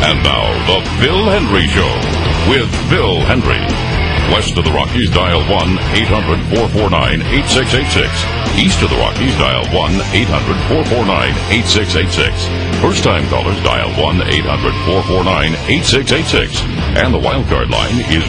And now, the Phil Hendry Show with Phil Hendry. West of the Rockies, dial 1-800-449-8686. East of the Rockies, dial 1-800-449-8686. First-time callers, dial 1-800-449-8686. And the wildcard line is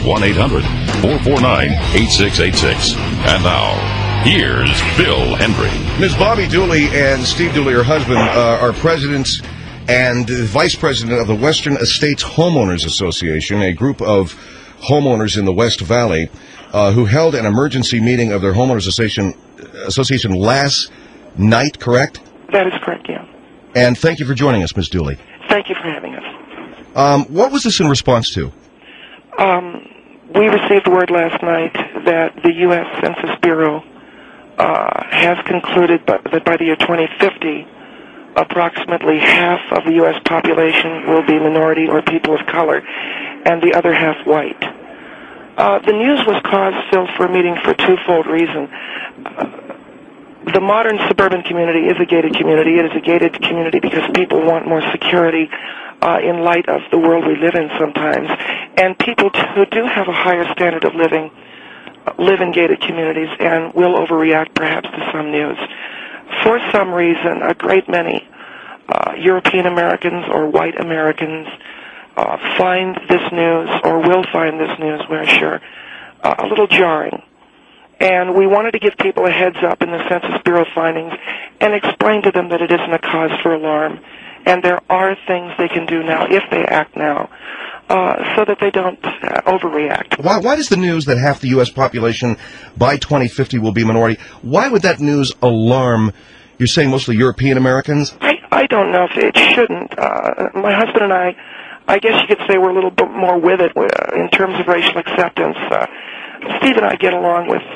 1-800-449-8686. And now, here's Phil Hendry. Ms. Bobby Dooley and Steve Dooley, her husband, are presidents and vice president of the Western Estates Homeowners Association, a group of homeowners in the West Valley who held an emergency meeting of their homeowners association last night, correct? That is correct, yeah. And thank you for joining us, Ms. Dooley. Thank you for having us. What was this in response to? We received word last night that the U.S. Census Bureau has concluded that by the year 2050, approximately half of the U.S. population will be minority or people of color, and the other half white. The news was cause, Phil, for a meeting for a twofold reason. The modern suburban community is a gated community. It is a gated community because people want more security in light of the world we live in sometimes. And people who do have a higher standard of living live in gated communities and will overreact perhaps to some news. For some reason, a great many European Americans or white Americans find this news, or will find this news, we're sure, a little jarring. And we wanted to give people a heads up in the Census Bureau findings and explain to them that it isn't a cause for alarm, and there are things they can do now, if they act now, so that they don't overreact. Why does the news that half the U.S. population by 2050 will be minority, why would that news alarm, you're saying mostly European Americans? I don't know if it shouldn't. My husband and I guess you could say we're a little bit more with it in terms of racial acceptance. Steve and I get along with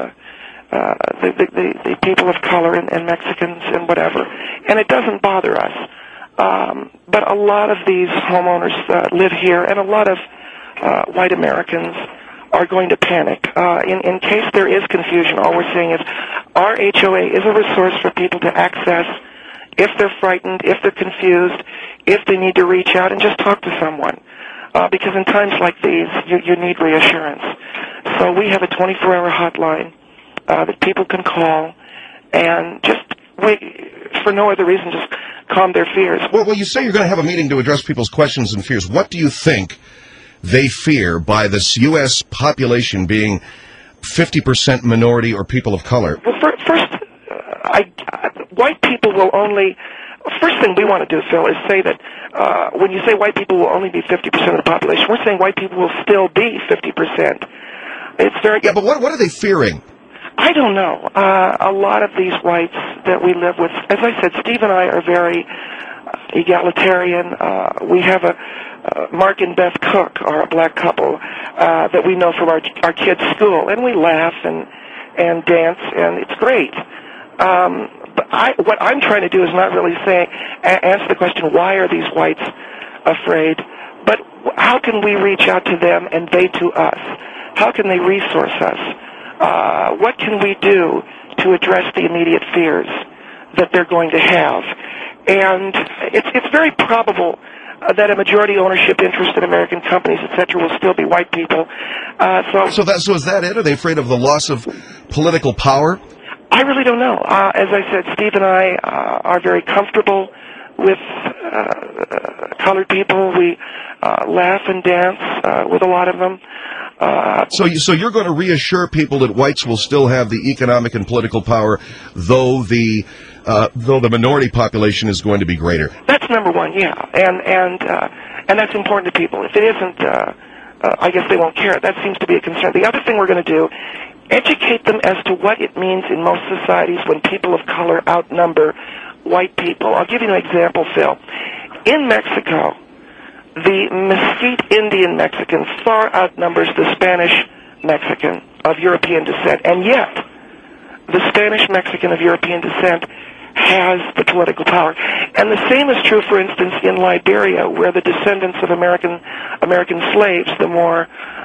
the people of color and Mexicans and whatever, and it doesn't bother us. But a lot of these homeowners live here, and a lot of white Americans are going to panic. In case there is confusion, all we're saying is our HOA is a resource for people to access if they're frightened, if they're confused, if they need to reach out and just talk to someone. Because in times like these, you need reassurance. So we have a 24-hour hotline that people can call and just wait for no other reason, just calm their fears. Well, you say you're going to have a meeting to address people's questions and fears. What do you think they fear by this U.S. population being 50% minority or people of color? Well, first, white people will only... First thing we want to do, Phil, is say that when you say white people will only be 50% of the population, we're saying white people will still be 50%. It's very... Yeah, but what are they fearing? I don't know. A lot of these whites that we live with, as I said, Steve and I are very egalitarian. We have Mark and Beth Cook are a black couple that we know from our kids' school, and we laugh and dance, and it's great. But what I'm trying to do is not really answer the question, why are these whites afraid, but how can we reach out to them and they to us? How can they resource us? What can we do to address the immediate fears that they're going to have? And it's very probable that a majority ownership interest in American companies, etc., will still be white people. So is that it? Are they afraid of the loss of political power? I really don't know. As I said, Steve and I are very comfortable with colored people. We laugh and dance with a lot of them. So you're going to reassure people that whites will still have the economic and political power, though the minority population is going to be greater. That's number one, yeah, and that's important to people. If it isn't, I guess they won't care. That seems to be a concern. The other thing we're going to do, educate them as to what it means in most societies when people of color outnumber white people. I'll give you an example, Phil. In Mexico, the Mesquite Indian Mexican far outnumbers the Spanish Mexican of European descent, and yet the Spanish Mexican of European descent has the political power. And the same is true, for instance, in Liberia, where the descendants of American slaves, the more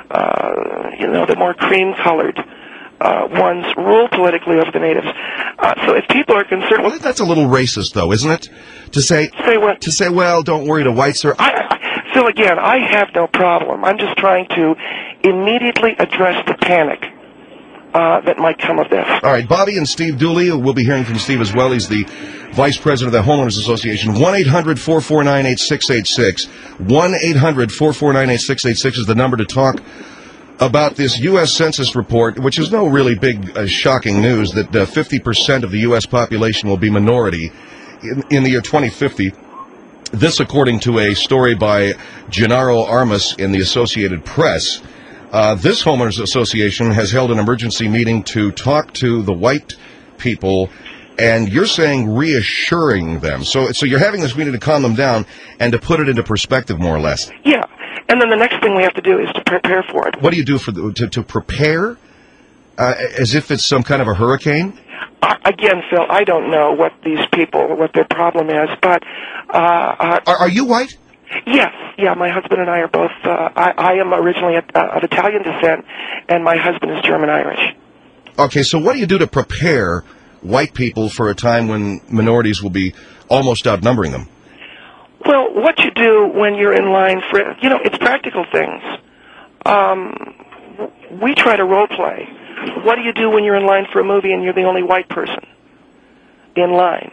cream-colored ones, rule politically over the natives. So if people are concerned... Well, that's a little racist, though, isn't it? To say what? To say, well, don't worry, the whites are... Phil, again, I have no problem. I'm just trying to immediately address the panic that might come of this. All right, Bobby and Steve Dooley. We'll be hearing from Steve as well. He's the Vice President of the Homeowners Association. 1-800-449-8686. 1-800-449-8686 is the number to talk about this U.S. Census report, which is no really big, shocking news, that 50% of the U.S. population will be minority in the year 2050. This, according to a story by Gennaro Armas in the Associated Press. This homeowners association has held an emergency meeting to talk to the white people, and you're saying reassuring them. So you're having this meeting to calm them down and to put it into perspective, more or less. Yeah, and then the next thing we have to do is to prepare for it. What do you do to prepare? As if it's some kind of a hurricane? Again, Phil, I don't know what these people, what their problem is, but... Are you white? Yes, yeah, my husband and I are both, I am originally of Italian descent, and my husband is German-Irish. Okay, so what do you do to prepare white people for a time when minorities will be almost outnumbering them? Well, what you do when you're in line for, it's practical things. We try to role play. What do you do when you're in line for a movie and you're the only white person in line?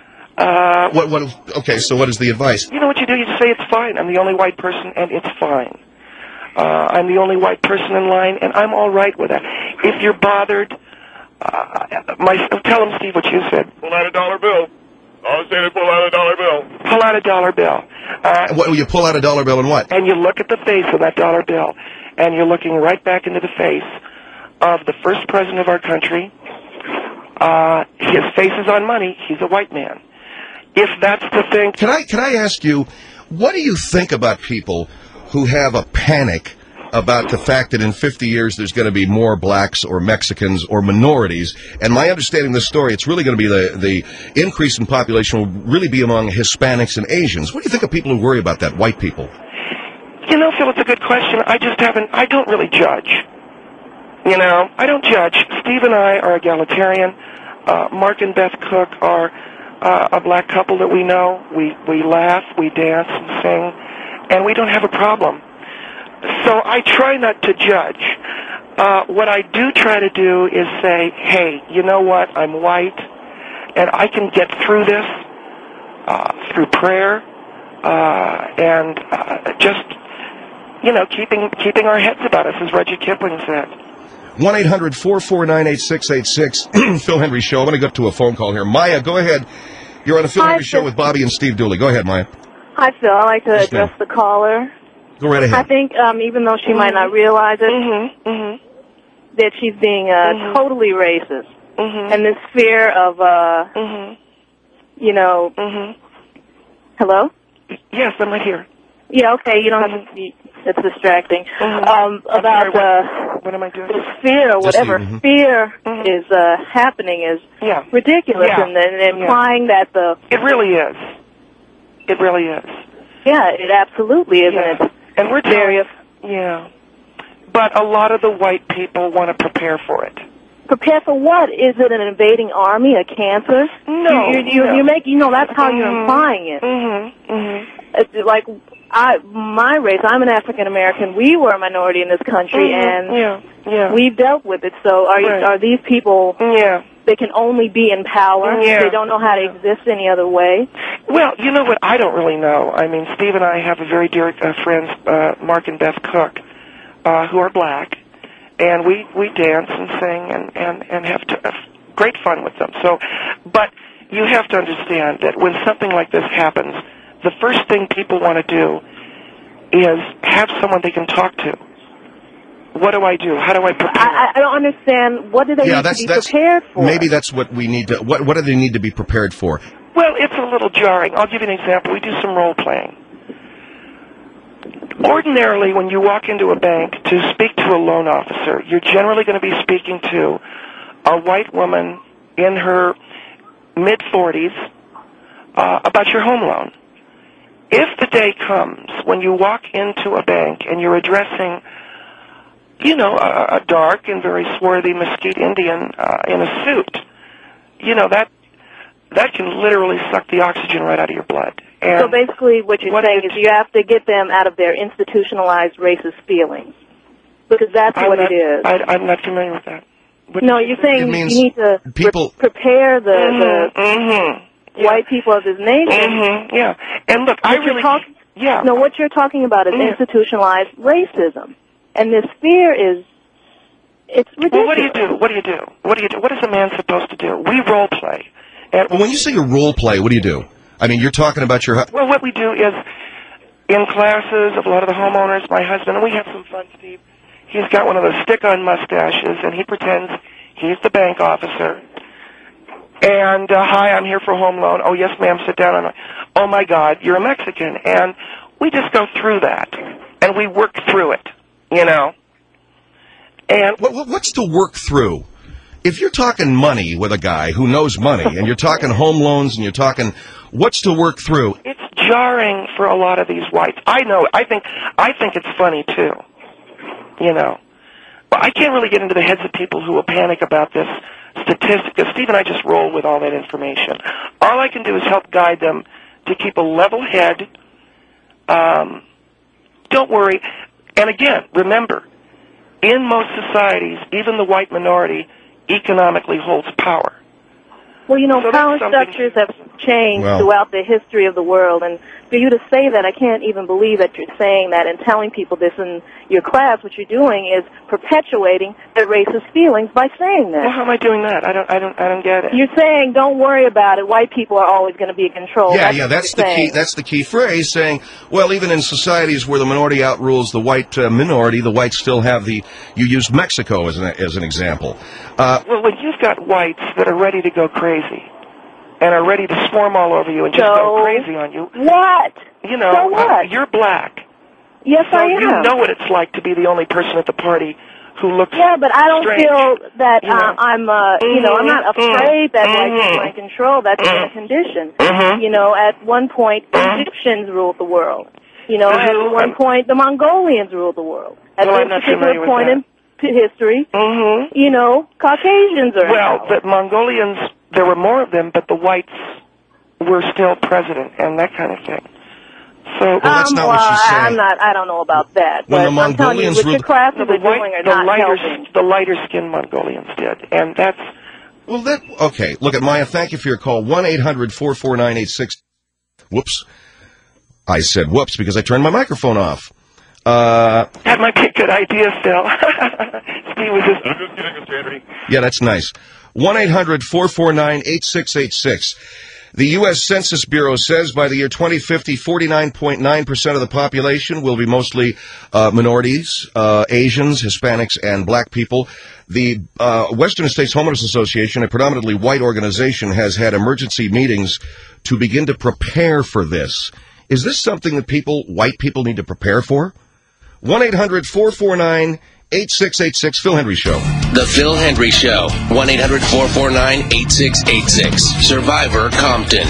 Okay, so what is the advice? You know what you do? You just say, it's fine. I'm the only white person, and it's fine. I'm the only white person in line, and I'm all right with that. If you're bothered, tell them, Steve, what you said. Pull out a dollar bill. I was saying pull out a dollar bill. Pull out a dollar bill. What, you pull out a dollar bill and what? And you look at the face of that dollar bill, and you're looking right back into the face of the first president of our country. His face is on money. He's a white man. If that's the thing... Can I ask you, what do you think about people who have a panic about the fact that in 50 years there's going to be more blacks or Mexicans or minorities? And my understanding of the story, it's really going to be the increase in population will really be among Hispanics and Asians. What do you think of people who worry about that, white people? Phil, it's a good question. I don't really judge. I don't judge. Steve and I are egalitarian. Mark and Beth Cook are a black couple that we know. We laugh, we dance and sing, and we don't have a problem. So I try not to judge. What I do try to do is say, hey, you know what? I'm white, and I can get through this through prayer and just, keeping our heads about us, as Rudyard Kipling said. 1-800-449-8686. Phil Hendrie Show. I'm going to go to a phone call here. Maya, go ahead. You're on the Phil Hendrie Show with Bobby and Steve Dooley. Go ahead, Maya. Hi, Phil. I'd like to address the caller. Go right ahead. I think even though she might not realize it, that she's being totally racist. And this fear of, Hello? Yes, I'm right here. Yeah, okay. You don't have to be... It's distracting. About what am I doing? This fear, or whatever fear is happening, is ridiculous, and implying that the... It really is. It really is. Yeah, it absolutely is, and it's and we're very... But a lot of the white people want to prepare for it. Prepare for what? Is it an invading army, a cancer? No. You make, that's how you're implying it. It's like... my race, I'm an African American. We were a minority in this country, and we've dealt with it. So are these people? They can only be in power. They don't know how to exist any other way. Well, you know what? I don't really know. I mean, Steve and I have a very dear friends, Mark and Beth Cook, who are black, and we dance and sing and have great fun with them. So, but you have to understand that when something like this happens, the first thing people want to do is have someone they can talk to. What do I do? How do I prepare? I don't understand. What do they need to be prepared for? Maybe that's what we need to... What do they need to be prepared for? Well, it's a little jarring. I'll give you an example. We do some role-playing. Ordinarily, when you walk into a bank to speak to a loan officer, you're generally going to be speaking to a white woman in her mid-40s about your home loan. If the day comes when you walk into a bank and you're addressing, a dark and very swarthy Mesquite Indian in a suit, that can literally suck the oxygen right out of your blood. And so basically what you're saying is you have to get them out of their institutionalized racist feelings, because that's what it is. I'm not familiar with that. No, you're saying you need to prepare the white people of this nation. Yeah, and look, No, what you're talking about is institutionalized racism, and this fear it's ridiculous. Well, what do you do? What is a man supposed to do? We role play. Well, when you say you role play, what do you do? I mean, you're talking about your... Well, what we do is, in classes of a lot of the homeowners, my husband, and we have some fun, Steve, he's got one of those stick-on mustaches, and he pretends he's the bank officer. And, hi, I'm here for a home loan. Oh, yes, ma'am, sit down. And, oh, my God, you're a Mexican. And we just go through that, and we work through it, you know. And what's to work through? If you're talking money with a guy who knows money, and you're talking home loans, and you're talking, what's to work through? It's jarring for a lot of these whites. I know. I think it's funny too. You know, but I can't really get into the heads of people who will panic about this statistic. Because Steve and I just roll with all that information. All I can do is help guide them to keep a level head. Don't worry. And again, remember, in most societies, even the white minority economically holds power. Well, you know, power structures have changed throughout the history of the world, and for you to say that, I can't even believe that you're saying that and telling people this in your class. What you're doing is perpetuating their racist feelings by saying that. Well, how am I doing that? I don't get it. You're saying, don't worry about it. White people are always going to be in control. That's the key. That's the key phrase. Saying, well, even in societies where the minority outrules the white minority, the whites still have the. You used Mexico as an example. Well, when you've got whites that are ready to go crazy and are ready to swarm all over you and just go crazy on you. What? You know, so what? You're black. Yes, so I am. You know what it's like to be the only person at the party who looks but I don't strange. feel that I'm not afraid that white people are in control. That's a condition. You know, at one point, Egyptians ruled the world. You know, at one point, the Mongolians ruled the world. At this particular point in history, you know, Caucasians are the Mongolians, there were more of them, but the whites were still president and that kind of thing. So that's not what she's saying. I don't know about that. When but the Mongolians what your classes are doing are not helping. The lighter-skinned Mongolians did, and that's... Well, okay. Look at Maya. Thank you for your call. 1-800-449-86... Whoops. I said whoops because I turned my microphone off. That might be a good idea, Phil. Steve was just... I'm just kidding, Mr. Henry. Yeah, that's nice. 1-800-449-8686. The U.S. Census Bureau says by the year 2050, 49.9% of the population will be mostly minorities, Asians, Hispanics, and black people. The Western States Homeowners Association, a predominantly white organization, has had emergency meetings to begin to prepare for this. Is this something that white people need to prepare for? 1-800-449-8686, Phil Hendry Show. The Phil Hendry Show, 1-800-449-8686, Survivor Compton.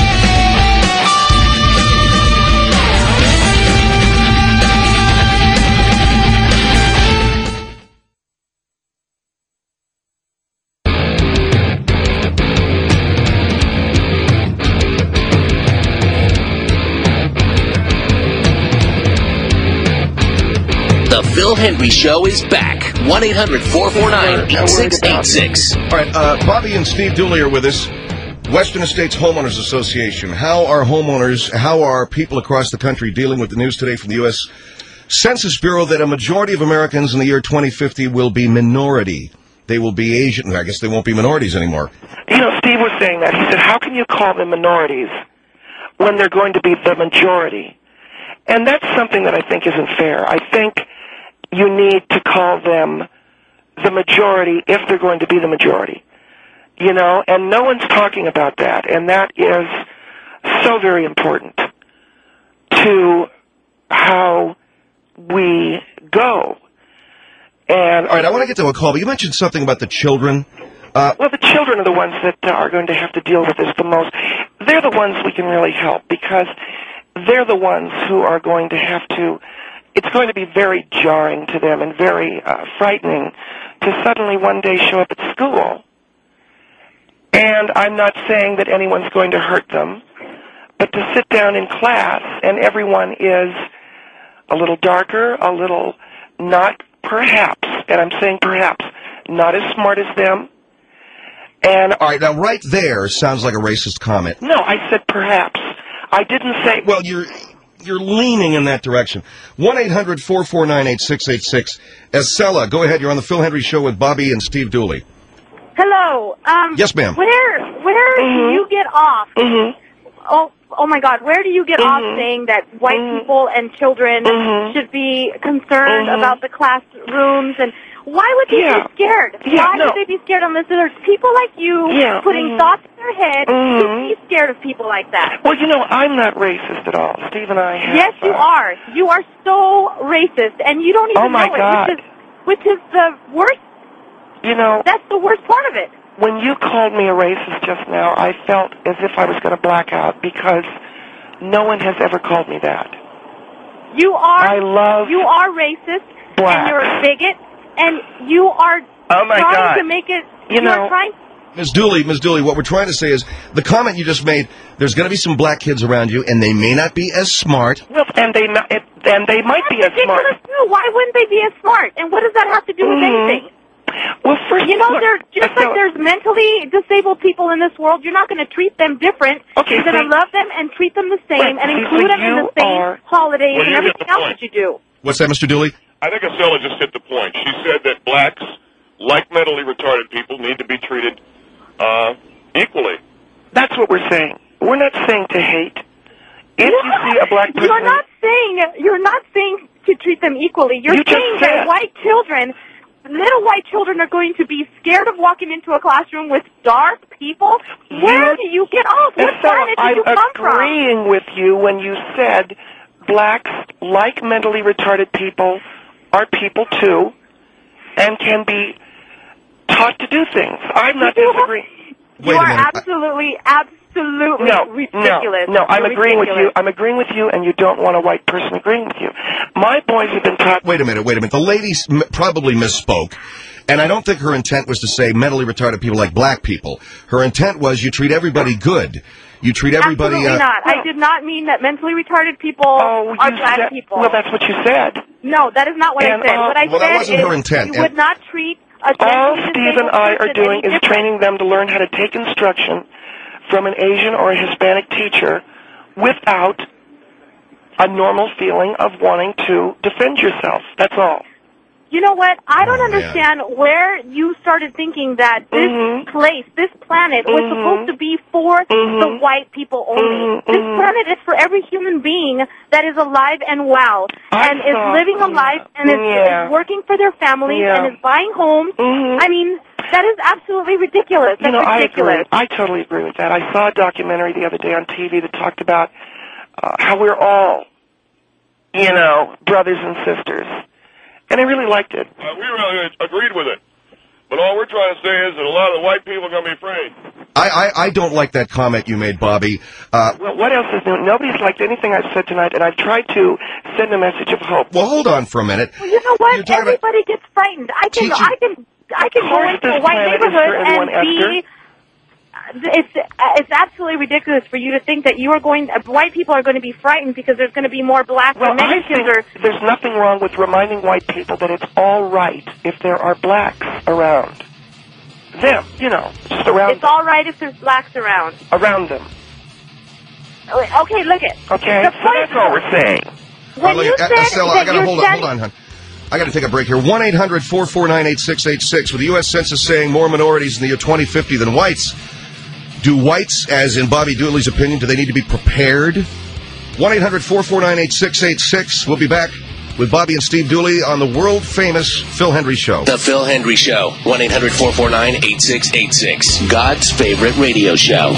The Phil Hendry Show is back. 1-800-449-8686. All right, Bobby and Steve Dooley are with us. Western States Homeowners Association. How are people across the country dealing with the news today from the U.S. Census Bureau that a majority of Americans in the year 2050 will be minority? They will be Asian. I guess they won't be minorities anymore. You know, Steve was saying that. He said, how can you call them minorities when they're going to be the majority? And that's something that I think isn't fair. I think you need to call them the majority if they're going to be the majority, you know, and no one's talking about that, and that is so very important to how we go. And all right, I want to get to a call, but you mentioned something about the children. Well, the children are the ones that are going to have to deal with this the most. They're the ones we can really help because they're the ones who are going to have to. It's going to be very jarring to them and very frightening to suddenly one day show up at school And I'm not saying that anyone's going to hurt them, but to sit down in class and everyone is a little darker, a little not perhaps, and I'm saying perhaps, not as smart as them. And all right, now right there sounds like a racist comment. No, I said perhaps. I didn't say... Well, you're leaning in that direction. 1-800-449-8686. Estella, go ahead. You're on the Phil Hendry Show with Bobby and Steve Dooley. Hello. Yes, ma'am. Where do you get off? Oh my God, where do you get off saying that white people and children should be concerned about the classrooms? And why would they be scared? Why would they be scared unless there's people like you putting thoughts in their head to be scared of people like that? Well, I'm not racist at all. Steve and I have... Yes, you are. You are so racist, and you don't even know it, which is the worst. That's the worst part of it. When you called me a racist just now, I felt as if I was going to black out because no one has ever called me that. You are racist, blacks. And you're a bigot, and you are trying to make it... Ms. Dooley, what we're trying to say is the comment you just made, there's going to be some black kids around you, and they may not be as smart. Well, and they might be as smart. Why wouldn't they be as smart? And what does that have to do with anything? Well, first, like there's mentally disabled people in this world, you're not going to treat them different. You're going to love them and treat them the same and include them in the same holidays and everything else that you do. What's that, Mr. Dooley? I think Estella just hit the point. She said that blacks, like mentally retarded people, need to be treated equally. That's what we're saying. We're not saying to hate. If you see a black person... You're not saying to treat them equally. You're saying that little white children are going to be scared of walking into a classroom with dark people? Where do you get off? What planet did you come from? I'm agreeing with you when you said blacks, like mentally retarded people, are people too, and can be taught to do things. I'm not disagreeing. You are absolutely ridiculous. No, I'm agreeing with you. I'm agreeing with you, and you don't want a white person agreeing with you. My boys have been taught... Wait a minute. The lady probably misspoke, and I don't think her intent was to say mentally retarded people like black people. Her intent was you treat everybody good. You treat everybody... Absolutely not. I did not mean that mentally retarded people are black people. Well, that's what you said. No, that is not what I said. What I said that wasn't her intent. You would not treat a all Steve and I are doing is training them to learn how to take instruction from an Asian or a Hispanic teacher without a normal feeling of wanting to defend yourself. That's all. You know what? I don't understand where you started thinking that this place, this planet, was supposed to be for the white people only. This planet is for every human being that is alive and well, and is living a life, and is working for their families, and is buying homes. I mean, that is absolutely ridiculous. That's ridiculous. I totally agree with that. I saw a documentary the other day on TV that talked about how we're all, brothers and sisters. And I really liked it. We really agreed with it. But all we're trying to say is that a lot of the white people are going to be afraid. I don't like that comment you made, Bobby. Well, what else is new? Nobody's liked anything I've said tonight, and I've tried to send a message of hope. Well, hold on for a minute. Well, you know what? Everybody gets frightened. I can go into a white neighborhood and be... It's absolutely ridiculous for you to think that white people are going to be frightened because there's going to be more black Americans. There's nothing wrong with reminding white people that it's all right if there are blacks around them. Just around. It's all right if there's blacks around. Around them. Okay, look it. Okay, so that's all we're saying. When you said Estella, I gotta hold on, hon. I got to take a break here. 1-800-449-8686. With the U.S. Census saying more minorities in the year 2050 than whites. Do whites, as in Bobby Dooley's opinion, do they need to be prepared? 1-800-449-8686. We'll be back with Bobby and Steve Dooley on the world-famous Phil Hendry Show. The Phil Hendry Show. 1-800-449-8686. God's favorite radio show.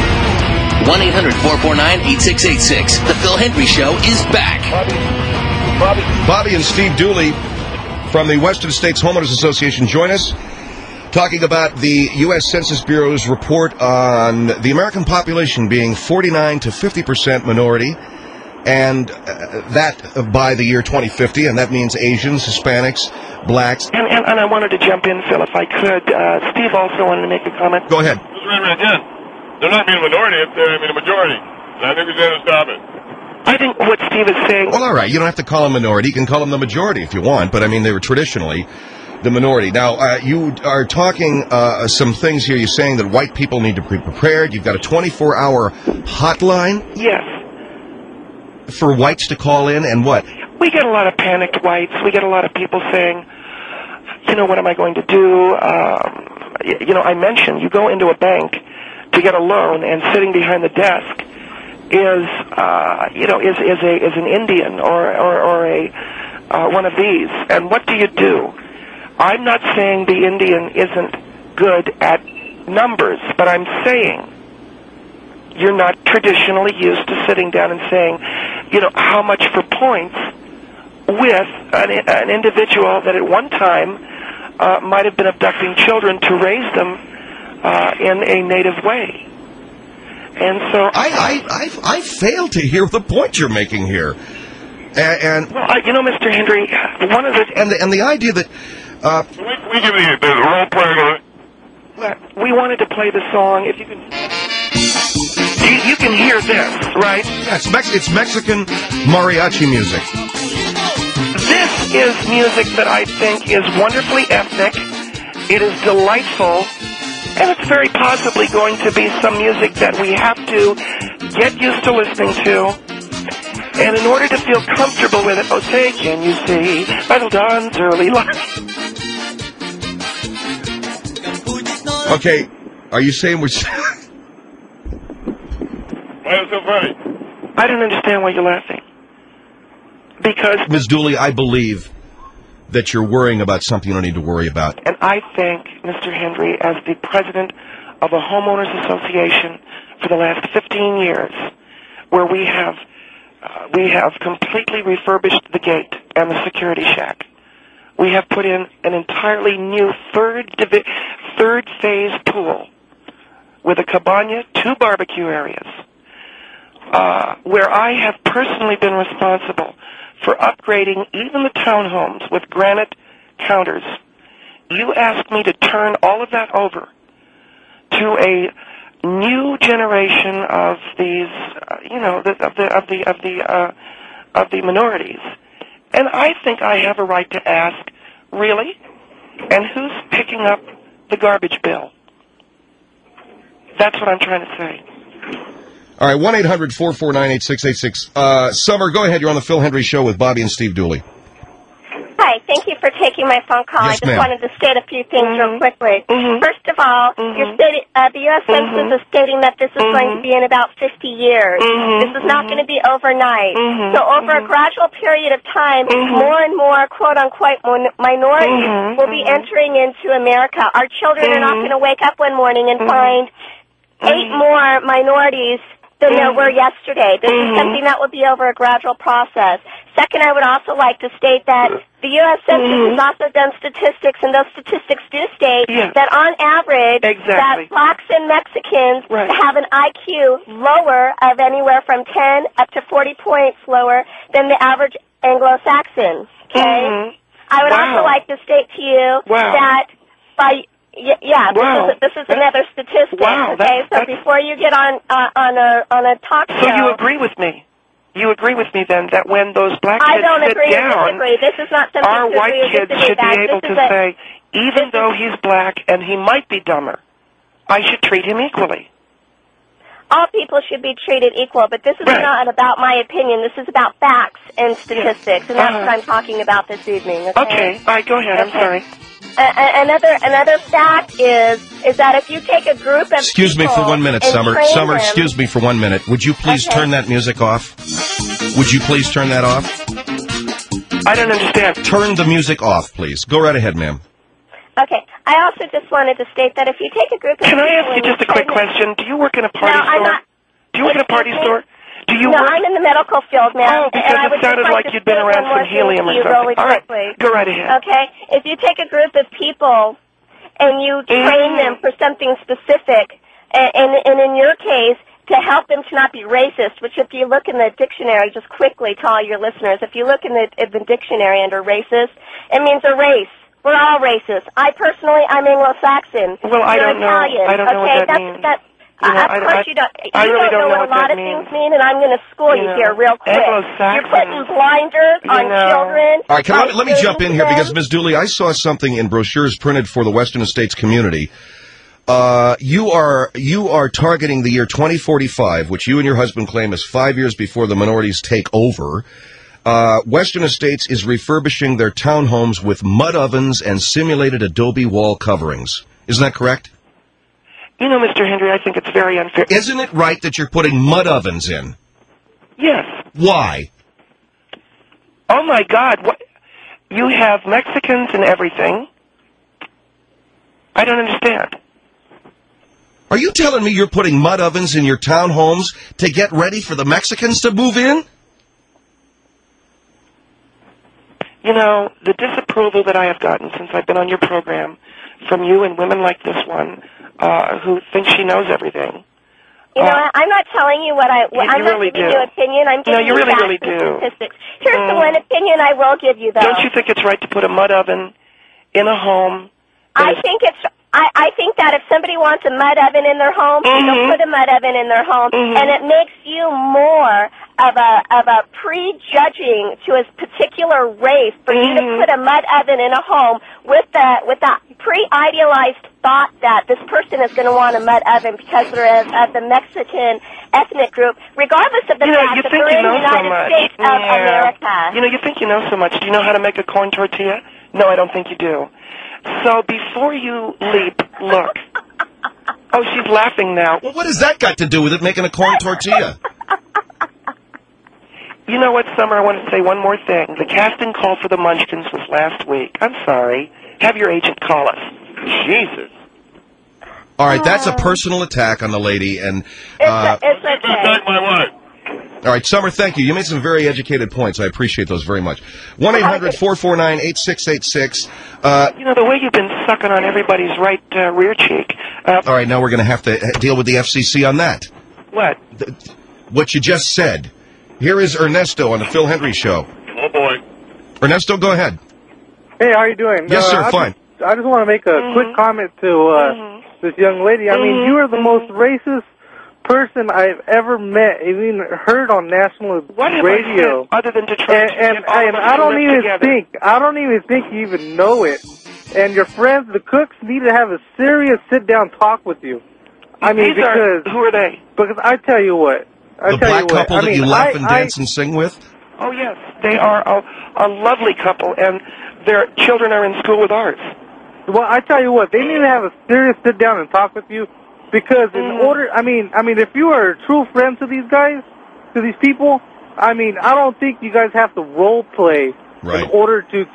...1-800-449-8686. The Phil Hendry Show is back. Bobby and Steve Dooley from the Western States Homeowners Association join us, talking about the U.S. Census Bureau's report on the American population being 49 to 50% minority, and that by the year 2050, and that means Asians, Hispanics, blacks. And I wanted to jump in, Phil, if I could. Steve also wanted to make a comment. Go ahead. They're not being a minority if they're a majority. And I think we got to stop it. I think what Steve is saying... Well, all right, you don't have to call them minority. You can call them the majority if you want, but I mean, they were traditionally the minority. Now, you are talking some things here. You're saying that white people need to be prepared. You've got a 24-hour hotline? Yes. For whites to call in, and what? We get a lot of panicked whites. We get a lot of people saying, what am I going to do? I mentioned you go into a bank to get a loan, and sitting behind the desk is an Indian or a one of these. And what do you do? I'm not saying the Indian isn't good at numbers, but I'm saying you're not traditionally used to sitting down and saying, how much for points with an individual that at one time might have been abducting children to raise them in a native way. And so I fail to hear the point you're making here. And well, Mr. Henry, one of the and the idea that we give the role play. We wanted to play the song. If you can, you can hear this, right? Yeah, it's Mexican mariachi music. This is music that I think is wonderfully ethnic. It is delightful. And it's very possibly going to be some music that we have to get used to listening to. And in order to feel comfortable with it, say, can you see by the dawn's early light? Okay, are you saying we're... Why is it so funny? I don't understand why you're laughing. Because... Ms. Dooley, I believe that you're worrying about something you don't need to worry about. And I think, Mr. Henry, as the president of a homeowners association for the last 15 years, where we have completely refurbished the gate and the security shack. We have put in an entirely new third phase pool with a cabana, 2 barbecue areas, where I have personally been responsible for upgrading even the townhomes with granite counters. You asked me to turn all of that over to a new generation of these, of the minorities, and I think I have a right to ask, really? And who's picking up the garbage bill? That's what I'm trying to say. All right, 1-800-449-8686. Summer, go ahead. You're on the Phil Hendry Show with Bobby and Steve Dooley. Hi, thank you for taking my phone call. Yes, I just wanted to state a few things real quickly. First of all, you're stating, the U.S. Census is stating that this is going to be in about 50 years. This is not going to be overnight. So over a gradual period of time, more and more quote-unquote minorities will be entering into America. Our children are not going to wake up one morning and find 8 more minorities than there were yesterday. This is something that will be over a gradual process. Second, I would also like to state that the U.S. Census has also done statistics, and those statistics do state that on average, that blacks and Mexicans have an IQ lower of anywhere from 10 up to 40 points lower than the average Anglo-Saxon. Okay? I would also like to state to you that by... this is another statistic. Okay, so before you get on a talk show, so you agree with me? You agree with me then that when those black kids I don't sit agree down, disagree. This is not something our white kids should be able to say, even though he's black and he might be dumber, I should treat him equally. All people should be treated equal, but this is not about my opinion. This is about facts and statistics, and that's what I'm talking about this evening. Okay, all right, go ahead. I'm sorry. Another fact is that if you take a group of Excuse me for 1 minute, Summer. Summer, excuse me for 1 minute. Would you please turn that music off? Would you please turn that off? I don't understand. Turn the music off, please. Go right ahead, ma'am. Okay. I also just wanted to state that if you take a group of Can I ask you just a quick question? Do you work in a party store? Do you work in a party store? Do you No, I'm in the medical field, ma'am. Oh, because it sounded like you'd been around some helium or something. Really all right, quickly. go right ahead. Okay? If you take a group of people and you train them for something specific, and in your case, to help them to not be racist, which if you look in the dictionary, just quickly to all your listeners, if you look in the dictionary under racist, it means a race. We're all racist. I'm Anglo-Saxon. Well, I don't know. Italian. I don't know what that means. Of course you don't. I really don't know what a lot of things mean, and I'm going to school you here real quick. You're putting blinders on children. All right, let me jump in here because, Ms. Dooley, I saw something in brochures printed for the Western Estates community. You are targeting the year 2045, which you and your husband claim is 5 years before the minorities take over. Western Estates is refurbishing their townhomes with mud ovens and simulated adobe wall coverings. Isn't that correct? You know, Mr. Henry, I think it's very unfair. Isn't it right that you're putting mud ovens in? Yes. Why? Oh, my God. What? You have Mexicans and everything. I don't understand. Are you telling me you're putting mud ovens in your townhomes to get ready for the Mexicans to move in? You know, the disapproval that I have gotten since I've been on your program from you and women like this one who think she knows everything. You know, I'm not telling you what I'm not giving you opinion. I'm giving you facts and statistics. Here's the one opinion I will give you, though. Don't you think it's right to put a mud oven in a home? I think that if somebody wants a mud oven in their home, they'll put a mud oven in their home, and it makes you more of a prejudging to a particular race for you to put a mud oven in a home with the pre-idealized thought that this person is going to want a mud oven because they're of the Mexican ethnic group, regardless of the fact that they're in the United States of America. You know, you think you know so much. Do you know how to make a corn tortilla? No, I don't think you do. So before you leap, look. Oh, she's laughing now. Well, what has that got to do with it, making a corn tortilla? You know what, Summer, I want to say one more thing. The casting call for the Munchkins was last week. I'm sorry. Have your agent call us. Jesus. All right, that's a personal attack on the lady, and it's okay. My wife. All right, Summer, thank you. You made some very educated points. I appreciate those very much. 1-800-449-8686. You know, the way you've been sucking on everybody's right rear cheek. All right, now we're going to have to deal with the FCC on that. What? What you just said. Here is Ernesto on the Phil Henry Show. Oh, boy. Ernesto, go ahead. Hey, how are you doing? Yes, sir, fine. I just want to make a quick comment to this young lady. I mean, you are the most racist person I've ever met, even heard on national radio. Other than to try and I don't even think you even know it. And your friends, the cooks, need to have a serious sit-down talk with you. I mean, who are they? Because I tell you what. The black couple that you laugh and dance and sing with? Oh, yes. They are a lovely couple, and their children are in school with ours. Well, I tell you what, they need to have a serious sit down and talk with you, because in order, I mean, if you are a true friend to these guys, to these people, I mean, I don't think you guys have to role play in order to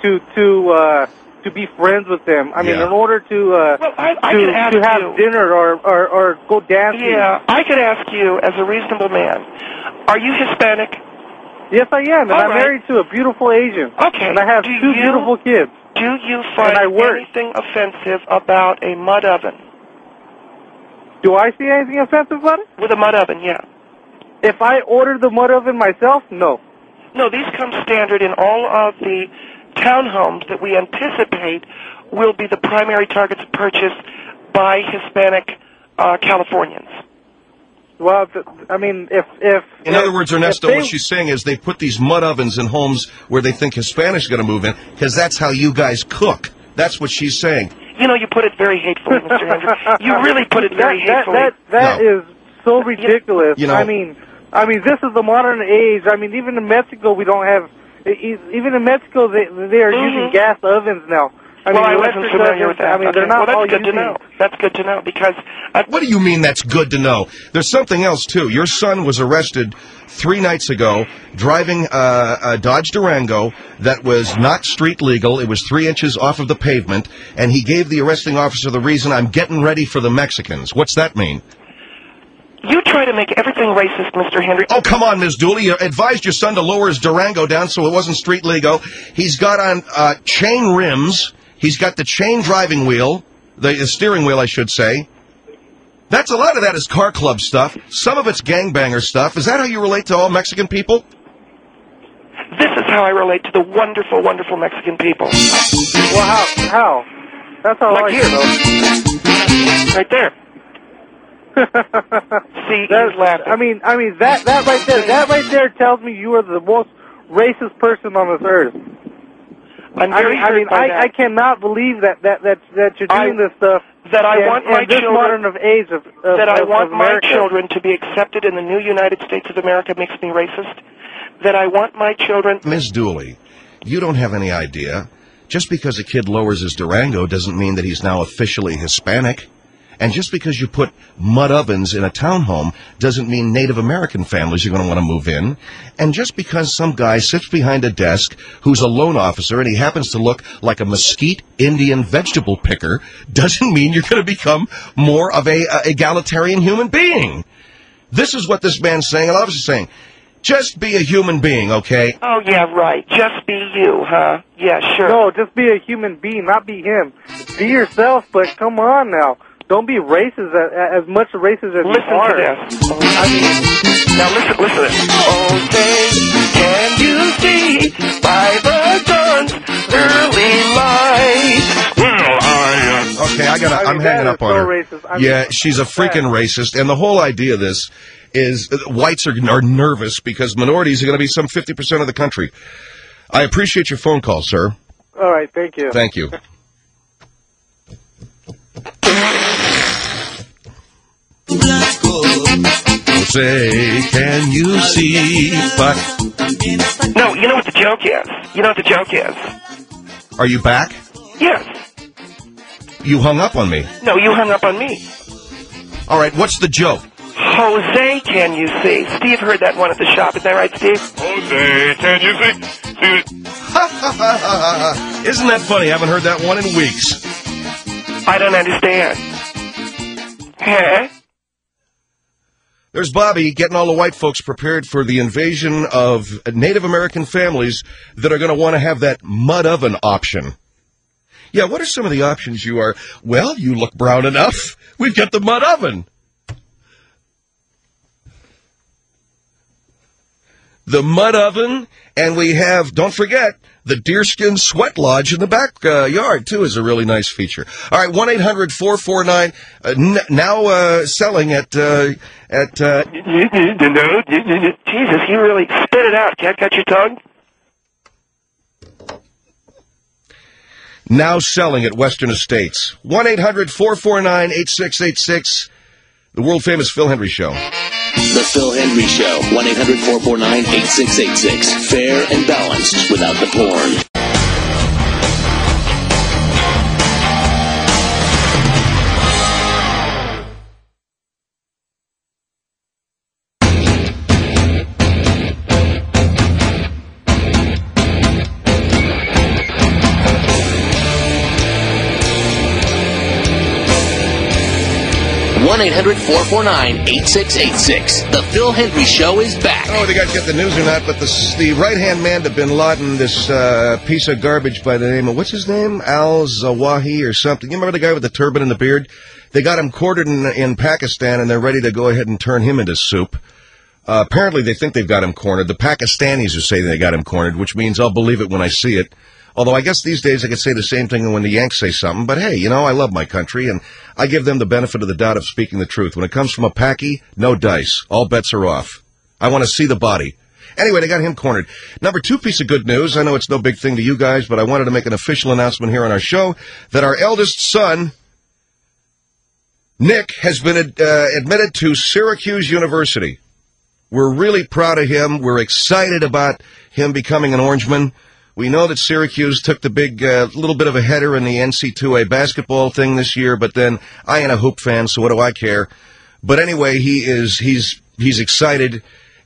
be friends with them. I mean, in order to have dinner or go dancing. Yeah, I could ask you, as a reasonable man, are you Hispanic? Yes, I am, and I'm married to a beautiful Asian. Okay. And I have two beautiful kids. Do you find anything offensive about a mud oven? Do I see anything offensive about it? With a mud oven, yeah. If I order the mud oven myself, no. No, these come standard in all of the townhomes that we anticipate will be the primary targets of purchase by Hispanic Californians. Well, I mean, if in other words, Ernesto, what she's saying is they put these mud ovens in homes where they think Hispanics are going to move in because that's how you guys cook. That's what she's saying. You know, you put it very hatefully, Mr. Hendrick. You really put it very hatefully. That is so ridiculous. You know, I mean, this is the modern age. I mean, even in Mexico, we don't have. Even in Mexico, they are using gas ovens now. I wasn't familiar with that. I mean, they're not all using. Good to know. That's good to know because. What do you mean that's good to know? There's something else too. Your son was arrested 3 nights ago driving a Dodge Durango that was not street legal. It was 3 inches off of the pavement, and he gave the arresting officer the reason, "I'm getting ready for the Mexicans." What's that mean? You try to make everything racist, Mr. Henry. Oh, come on, Ms. Dooley. You advised your son to lower his Durango down so it wasn't street legal. He's got on chain rims. He's got the chain driving wheel, the steering wheel, I should say. That's a lot of that is car club stuff. Some of it's gangbanger stuff. Is that how you relate to all Mexican people? This is how I relate to the wonderful, wonderful Mexican people. Well, how? That's all like I you. hear, though. Right there. See, he's laughing. I mean, that right there tells me you are the most racist person on this earth. I cannot believe that you're doing this stuff. That I want my children. Modern of age of that I want my America. children to be accepted in the new United States of America makes me racist. That I want my children. Ms. Dooley, you don't have any idea. Just because a kid lowers his Durango doesn't mean that he's now officially Hispanic. And just because you put mud ovens in a townhome doesn't mean Native American families are going to want to move in. And just because some guy sits behind a desk who's a loan officer and he happens to look like a Mesquite Indian vegetable picker doesn't mean you're going to become more of a egalitarian human being. This is what this man's saying, and I was saying, just be a human being, okay? Oh, yeah, right. Just be you, huh? Yeah, sure. No, just be a human being, not be him. Be yourself, but come on now. Don't be racist, as much racist as you are. Listen to this. Now listen to this. Oh, say, can you see by the dawn's early light? Well, okay, I'm hanging up on her. Racist. Yeah, she's a freaking racist, and the whole idea of this is whites are nervous because minorities are going to be some 50% of the country. I appreciate your phone call, sir. All right, thank you. Thank you. Say, can you see? But no, you know what the joke is. You know what the joke is. Are you back? Yes. You hung up on me. No, you hung up on me. All right, what's the joke? Jose, can you see? Steve heard that one at the shop. Is that right, Steve? Jose, can you see? Isn't that funny? I haven't heard that one in weeks. I don't understand. Huh? There's Bobby getting all the white folks prepared for the invasion of Native American families that are going to want to have that mud oven option. Yeah, what are some of the options you are? Well, you look brown enough. We've got the mud oven. The mud oven, and we have, don't forget, the deerskin sweat lodge in the backyard, too, is a really nice feature. All right, 1-800-449, now selling at Jesus, you really spit it out. Cat, got your tongue? Now selling at Western Estates. 1-800-449-8686, the world-famous Phil Henry Show. The Phil Henry Show, 1-800-449-8686. Fair and balanced without the porn. 1-800-449-8686. The Phil Henry Show is back. I don't know whether you guys get the news or not, but the right-hand man to Bin Laden, this piece of garbage by the name of, what's his name? Al-Zawahiri or something. You remember the guy with the turban and the beard? They got him quartered in Pakistan, and they're ready to go ahead and turn him into soup. Apparently they think they've got him cornered. The Pakistanis are saying they got him cornered, which means I'll believe it when I see it. Although I guess these days I could say the same thing when the Yanks say something. But hey, you know, I love my country, and I give them the benefit of the doubt of speaking the truth. When it comes from a Paki, no dice. All bets are off. I want to see the body. Anyway, they got him cornered. Number two piece of good news. I know it's no big thing to you guys, but I wanted to make an official announcement here on our show that our eldest son, Nick, has been admitted to Syracuse University. We're really proud of him. We're excited about him becoming an Orangeman. We know that Syracuse took the big, little bit of a header in the NC2A basketball thing this year, but then I ain't a hoop fan, so what do I care? But anyway, he's excited,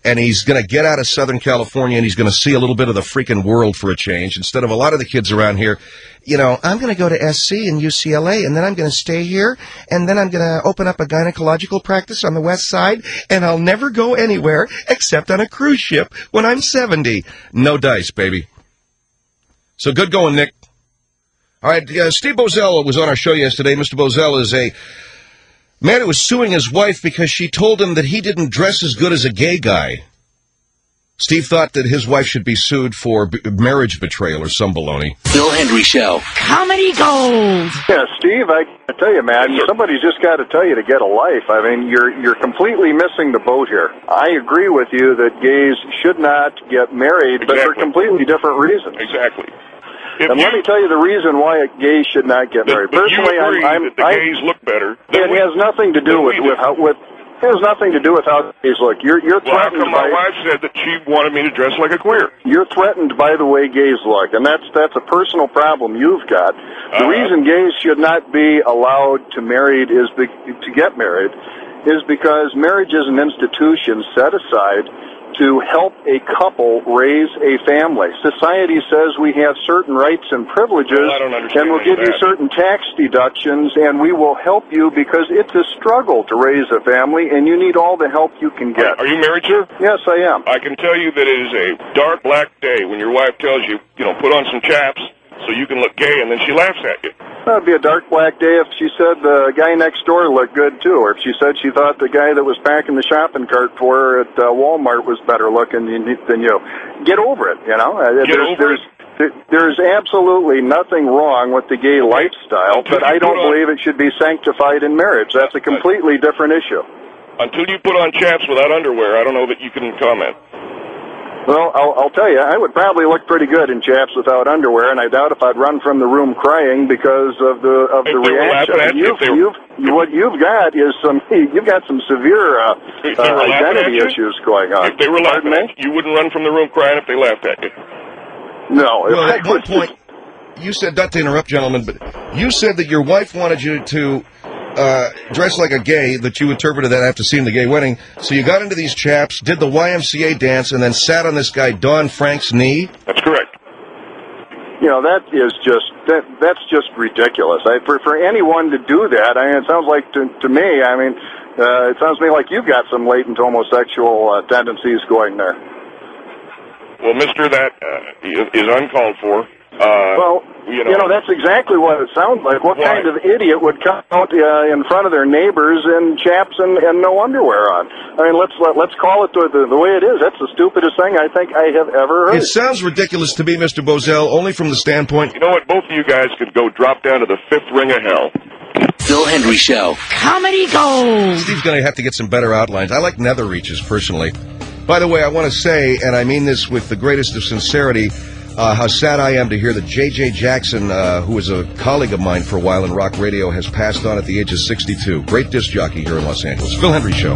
and he's going to get out of Southern California, and he's going to see a little bit of the freaking world for a change, instead of a lot of the kids around here, you know, I'm going to go to SC and UCLA, and then I'm going to stay here, and then I'm going to open up a gynecological practice on the west side, and I'll never go anywhere except on a cruise ship when I'm 70. No dice, baby. So good going, Nick. All right, Steve Boesel was on our show yesterday. Mr. Boesel is a man who was suing his wife because she told him that he didn't dress as good as a gay guy. Steve thought that his wife should be sued for marriage betrayal or some baloney. Bill Henry Show. Comedy Gold. Yeah, Steve, I tell you, man, somebody's just got to tell you to get a life. I mean, you're completely missing the boat here. I agree with you that gays should not get married, but for completely different reasons. Exactly. And let me tell you the reason why gays should not get married. Personally, that the gays look better. It has nothing to do with it has nothing to do with how gays look. You're threatened. Well, how come my wife said that she wanted me to dress like a queer? You're threatened by the way gays look, and that's a personal problem you've got. The reason gays should not be allowed to get married is because marriage is an institution set aside to help a couple raise a family. Society says we have certain rights and privileges, and we'll give you certain tax deductions, and we will help you because it's a struggle to raise a family, and you need all the help you can get. Are you married, sir? Yes, I am. I can tell you that it is a dark, black day when your wife tells you, put on some chaps so you can look gay, and then she laughs at you. That would be a dark, black day if she said the guy next door looked good, too, or if she said she thought the guy that was packing the shopping cart for her at Walmart was better looking than you. Get over it, There's absolutely nothing wrong with the gay lifestyle, but I don't believe it should be sanctified in marriage. That's a completely different issue. Until you put on chaps without underwear, I don't know that you can comment. Well, I'll tell you, I would probably look pretty good in chaps without underwear, and I doubt if I'd run from the room crying because of the reaction. What you've got is you've got some severe identity issues going on. If they were laughing at you, you wouldn't run from the room crying if they laughed at you. No. Well, at one point, you said, not to interrupt, gentlemen, but you said that your wife wanted you to dress like a gay, that you interpreted that after seeing the gay wedding. So you got into these chaps, did the YMCA dance, and then sat on this guy Don Frank's knee? That's correct. That's just ridiculous. For anyone to do that, it sounds like to me, it sounds to me like you've got some latent homosexual tendencies going there. Well, mister, that is uncalled for. That's exactly what it sounds like. What kind of idiot would come out in front of their neighbors in chaps and no underwear on? Let's call it the way it is. That's the stupidest thing I think I have ever heard. It sounds ridiculous to me, Mr. Boesel, only from the standpoint... You know what? Both of you guys could go drop down to the fifth ring of hell. Phil Henry Show. Comedy Gold. Steve's going to have to get some better outlines. I like nether reaches, personally. By the way, I want to say, and I mean this with the greatest of sincerity, how sad I am to hear that J.J. Jackson, who was a colleague of mine for a while in rock radio, has passed on at the age of 62. Great disc jockey here in Los Angeles. Phil Henry Show.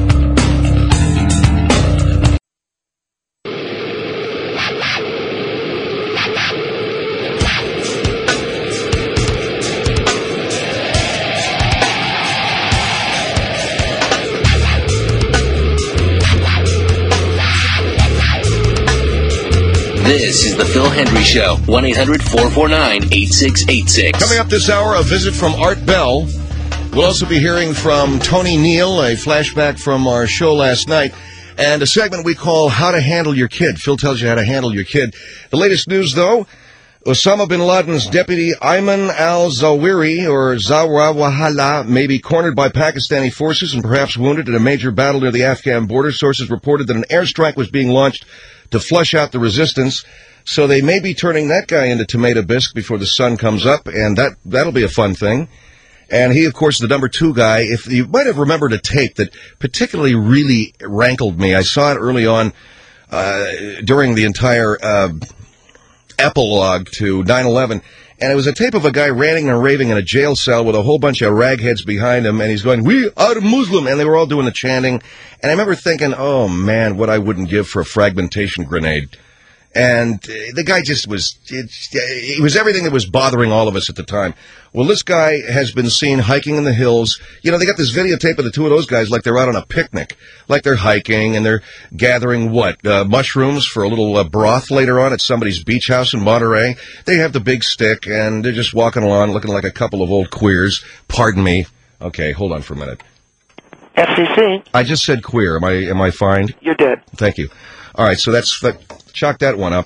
This is the Phil Henry Show. 1-800-449-8686. Coming up this hour, a visit from Art Bell. We'll also be hearing from Tony Neal, a flashback from our show last night, and a segment we call How to Handle Your Kid. Phil tells you how to handle your kid. The latest news, though, Osama bin Laden's deputy Ayman al-Zawahiri, or Zawahirillah, may be cornered by Pakistani forces and perhaps wounded in a major battle near the Afghan border. Sources reported that an airstrike was being launched to flush out the resistance, so they may be turning that guy into tomato bisque before the sun comes up, and that'll be a fun thing. And he, of course, the number 2 guy. If you might have remembered a tape that particularly really rankled me. I saw it early on during the entire epilogue to 9/11, and it was a tape of a guy ranting and raving in a jail cell with a whole bunch of ragheads behind him, and he's going, "We are Muslim," and they were all doing the chanting. And I remember thinking, oh, man, what I wouldn't give for a fragmentation grenade. And the guy just was, it was everything that was bothering all of us at the time. Well, this guy has been seen hiking in the hills. You know, they got this videotape of the two of those guys like they're out on a picnic. Like they're hiking and they're gathering, mushrooms for a little broth later on at somebody's beach house in Monterey. They have the big stick and they're just walking along looking like a couple of old queers. Pardon me. Okay, hold on for a minute. FCC. I just said queer. Am I fine? You're dead. Thank you. All right, so chalk that one up.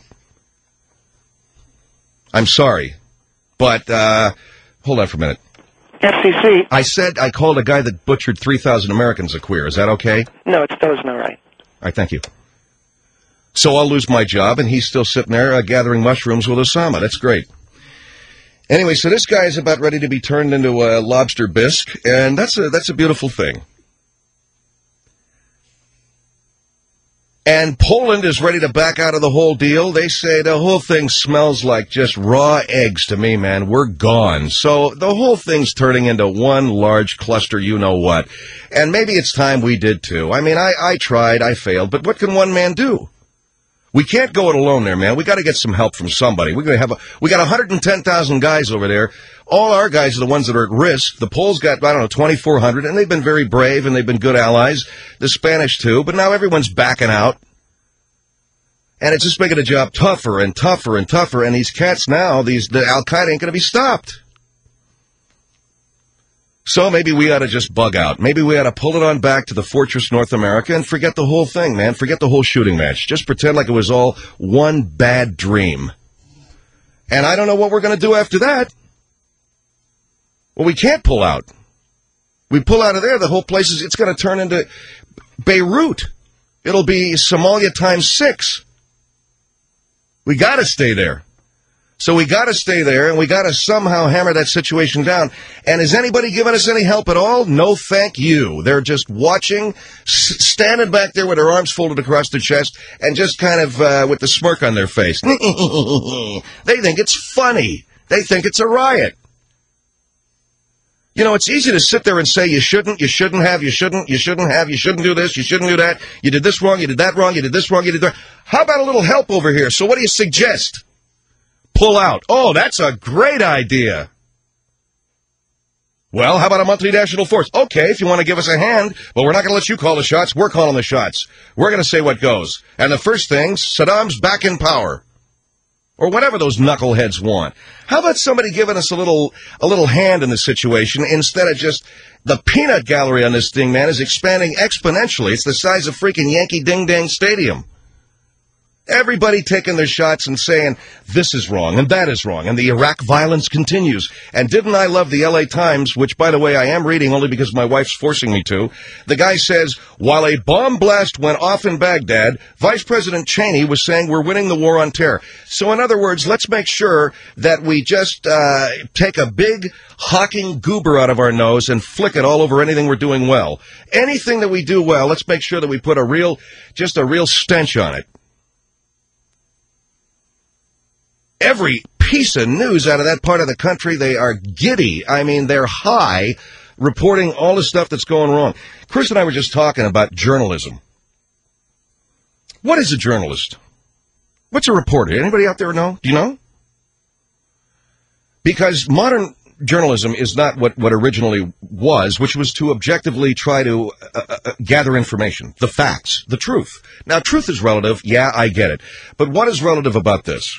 I'm sorry, but hold on for a minute. FCC. I called a guy that butchered 3,000 Americans a queer. Is that okay? No, that was not right. All right, thank you. So I'll lose my job, and he's still sitting there gathering mushrooms with Osama. That's great. Anyway, so this guy is about ready to be turned into a lobster bisque, and that's a beautiful thing. And Poland is ready to back out of the whole deal. They say the whole thing smells like just raw eggs to me, man. We're gone. So the whole thing's turning into one large cluster, you know what. And maybe it's time we did too. I mean, I tried, I failed, but what can one man do? We can't go it alone there, man. We got to get some help from somebody. We got 110,000 guys over there. All our guys are the ones that are at risk. The Poles got, 2,400, and they've been very brave, and they've been good allies. The Spanish, too, but now everyone's backing out. And it's just making the job tougher and tougher and tougher, and these cats now, the Al-Qaeda ain't going to be stopped. So maybe we ought to just bug out. Maybe we ought to pull it on back to the Fortress North America and forget the whole thing, man. Forget the whole shooting match. Just pretend like it was all one bad dream. And I don't know what we're going to do after that. Well, we can't pull out. We pull out of there, the whole place it's going to turn into Beirut. It'll be Somalia times 6. We got to stay there. So we got to stay there, and we got to somehow hammer that situation down. And is anybody giving us any help at all? No, thank you. They're just watching, standing back there with their arms folded across their chest, and just kind of with the smirk on their face. They think it's funny. They think it's a riot. You know, it's easy to sit there and say you shouldn't have, you shouldn't do this, you shouldn't do that, you did this wrong, you did that wrong, you did this wrong, you did that. How about a little help over here? So what do you suggest? Pull out. Oh, that's a great idea. Well, how about a monthly national force? Okay, if you want to give us a hand, but we're not going to let you call the shots. We're calling the shots. We're going to say what goes. And the first thing, Saddam's back in power. Or whatever those knuckleheads want. How about somebody giving us a little hand in the situation instead of just the peanut gallery on this thing, man, is expanding exponentially. It's the size of freaking Yankee Ding Dang Stadium. Everybody taking their shots and saying, this is wrong and that is wrong, and the Iraq violence continues. And didn't I love the L.A. Times, which, by the way, I am reading only because my wife's forcing me to. The guy says, while a bomb blast went off in Baghdad, Vice President Cheney was saying we're winning the war on terror. So, in other words, let's make sure that we just take a big hawking goober out of our nose and flick it all over anything we're doing well. Anything that we do well, let's make sure that we put a real stench on it. Every piece of news out of that part of the country, they are giddy. I mean, they're high, reporting all the stuff that's going wrong. Chris and I were just talking about journalism. What is a journalist? What's a reporter? Anybody out there know? Do you know? Because modern journalism is not what originally was, which was to objectively try to gather information, the facts, the truth. Now, truth is relative. Yeah, I get it. But what is relative about this?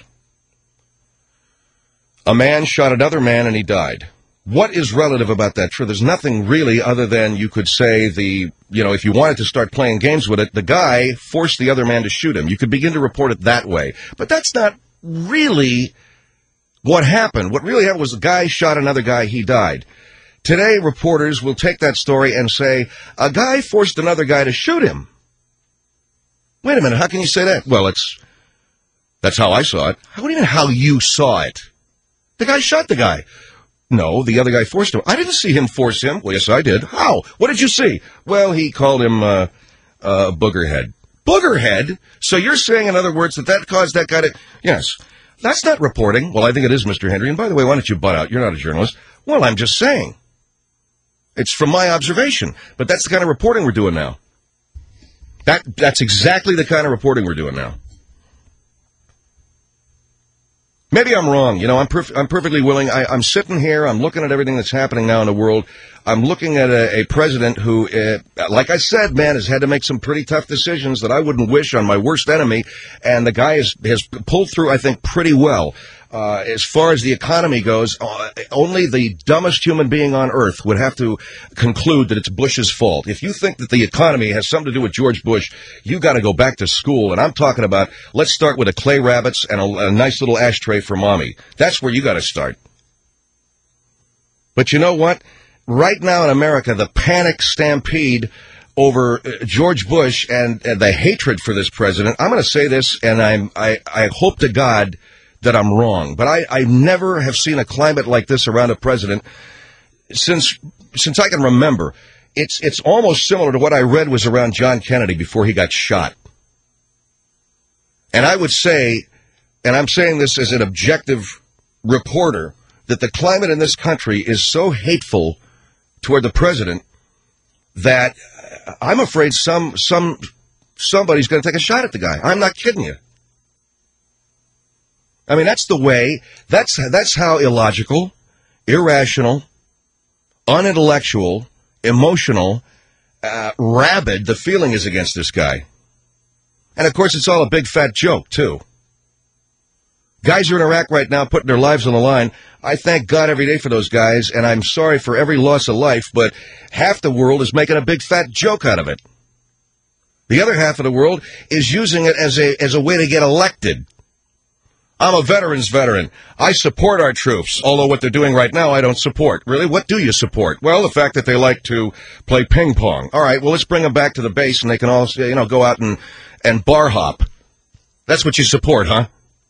A man shot another man and he died. What is relative about that truth? There's nothing really other than you could say if you wanted to start playing games with it, the guy forced the other man to shoot him. You could begin to report it that way. But that's not really what happened. What really happened was the guy shot another guy, he died. Today, reporters will take that story and say, a guy forced another guy to shoot him. Wait a minute, how can you say that? Well, that's how I saw it. What do you mean how you saw it? The guy shot the guy. No, the other guy forced him. I didn't see him force him. Well, yes, I did. How? What did you see? Well, he called him boogerhead. Boogerhead? So you're saying, in other words, that caused that guy to... Yes. That's not reporting. Well, I think it is, Mr. Henry. And by the way, why don't you butt out? You're not a journalist. Well, I'm just saying. It's from my observation. But that's the kind of reporting we're doing now. That's exactly the kind of reporting we're doing now. Maybe I'm wrong. You know, I'm perfectly willing. I'm sitting here. I'm looking at everything that's happening now in the world. I'm looking at a president who, like I said, man, has had to make some pretty tough decisions that I wouldn't wish on my worst enemy. And the guy has pulled through, I think, pretty well. As far as the economy goes, only the dumbest human being on earth would have to conclude that it's Bush's fault. If you think that the economy has something to do with George Bush, you got to go back to school. And I'm talking about, let's start with the clay rabbits and a nice little ashtray for mommy. That's where you got to start. But you know what? Right now in America, the panic stampede over George Bush and the hatred for this president, I'm going to say this, and I hope to God that I'm wrong, but I never have seen a climate like this around a president since I can remember. It's almost similar to what I read was around John Kennedy before he got shot. And I would say, and I'm saying this as an objective reporter, that the climate in this country is so hateful toward the president that I'm afraid somebody's going to take a shot at the guy. I'm not kidding you. I mean, that's the way, that's how illogical, irrational, unintellectual, emotional, rabid the feeling is against this guy. And, of course, it's all a big fat joke, too. Guys are in Iraq right now putting their lives on the line. I thank God every day for those guys, and I'm sorry for every loss of life, but half the world is making a big fat joke out of it. The other half of the world is using it as a way to get elected. I'm a veteran's veteran. I support our troops, although what they're doing right now I don't support. Really? What do you support? Well, the fact that they like to play ping pong. All right, well, let's bring them back to the base and they can all, go out and bar hop. That's what you support, huh?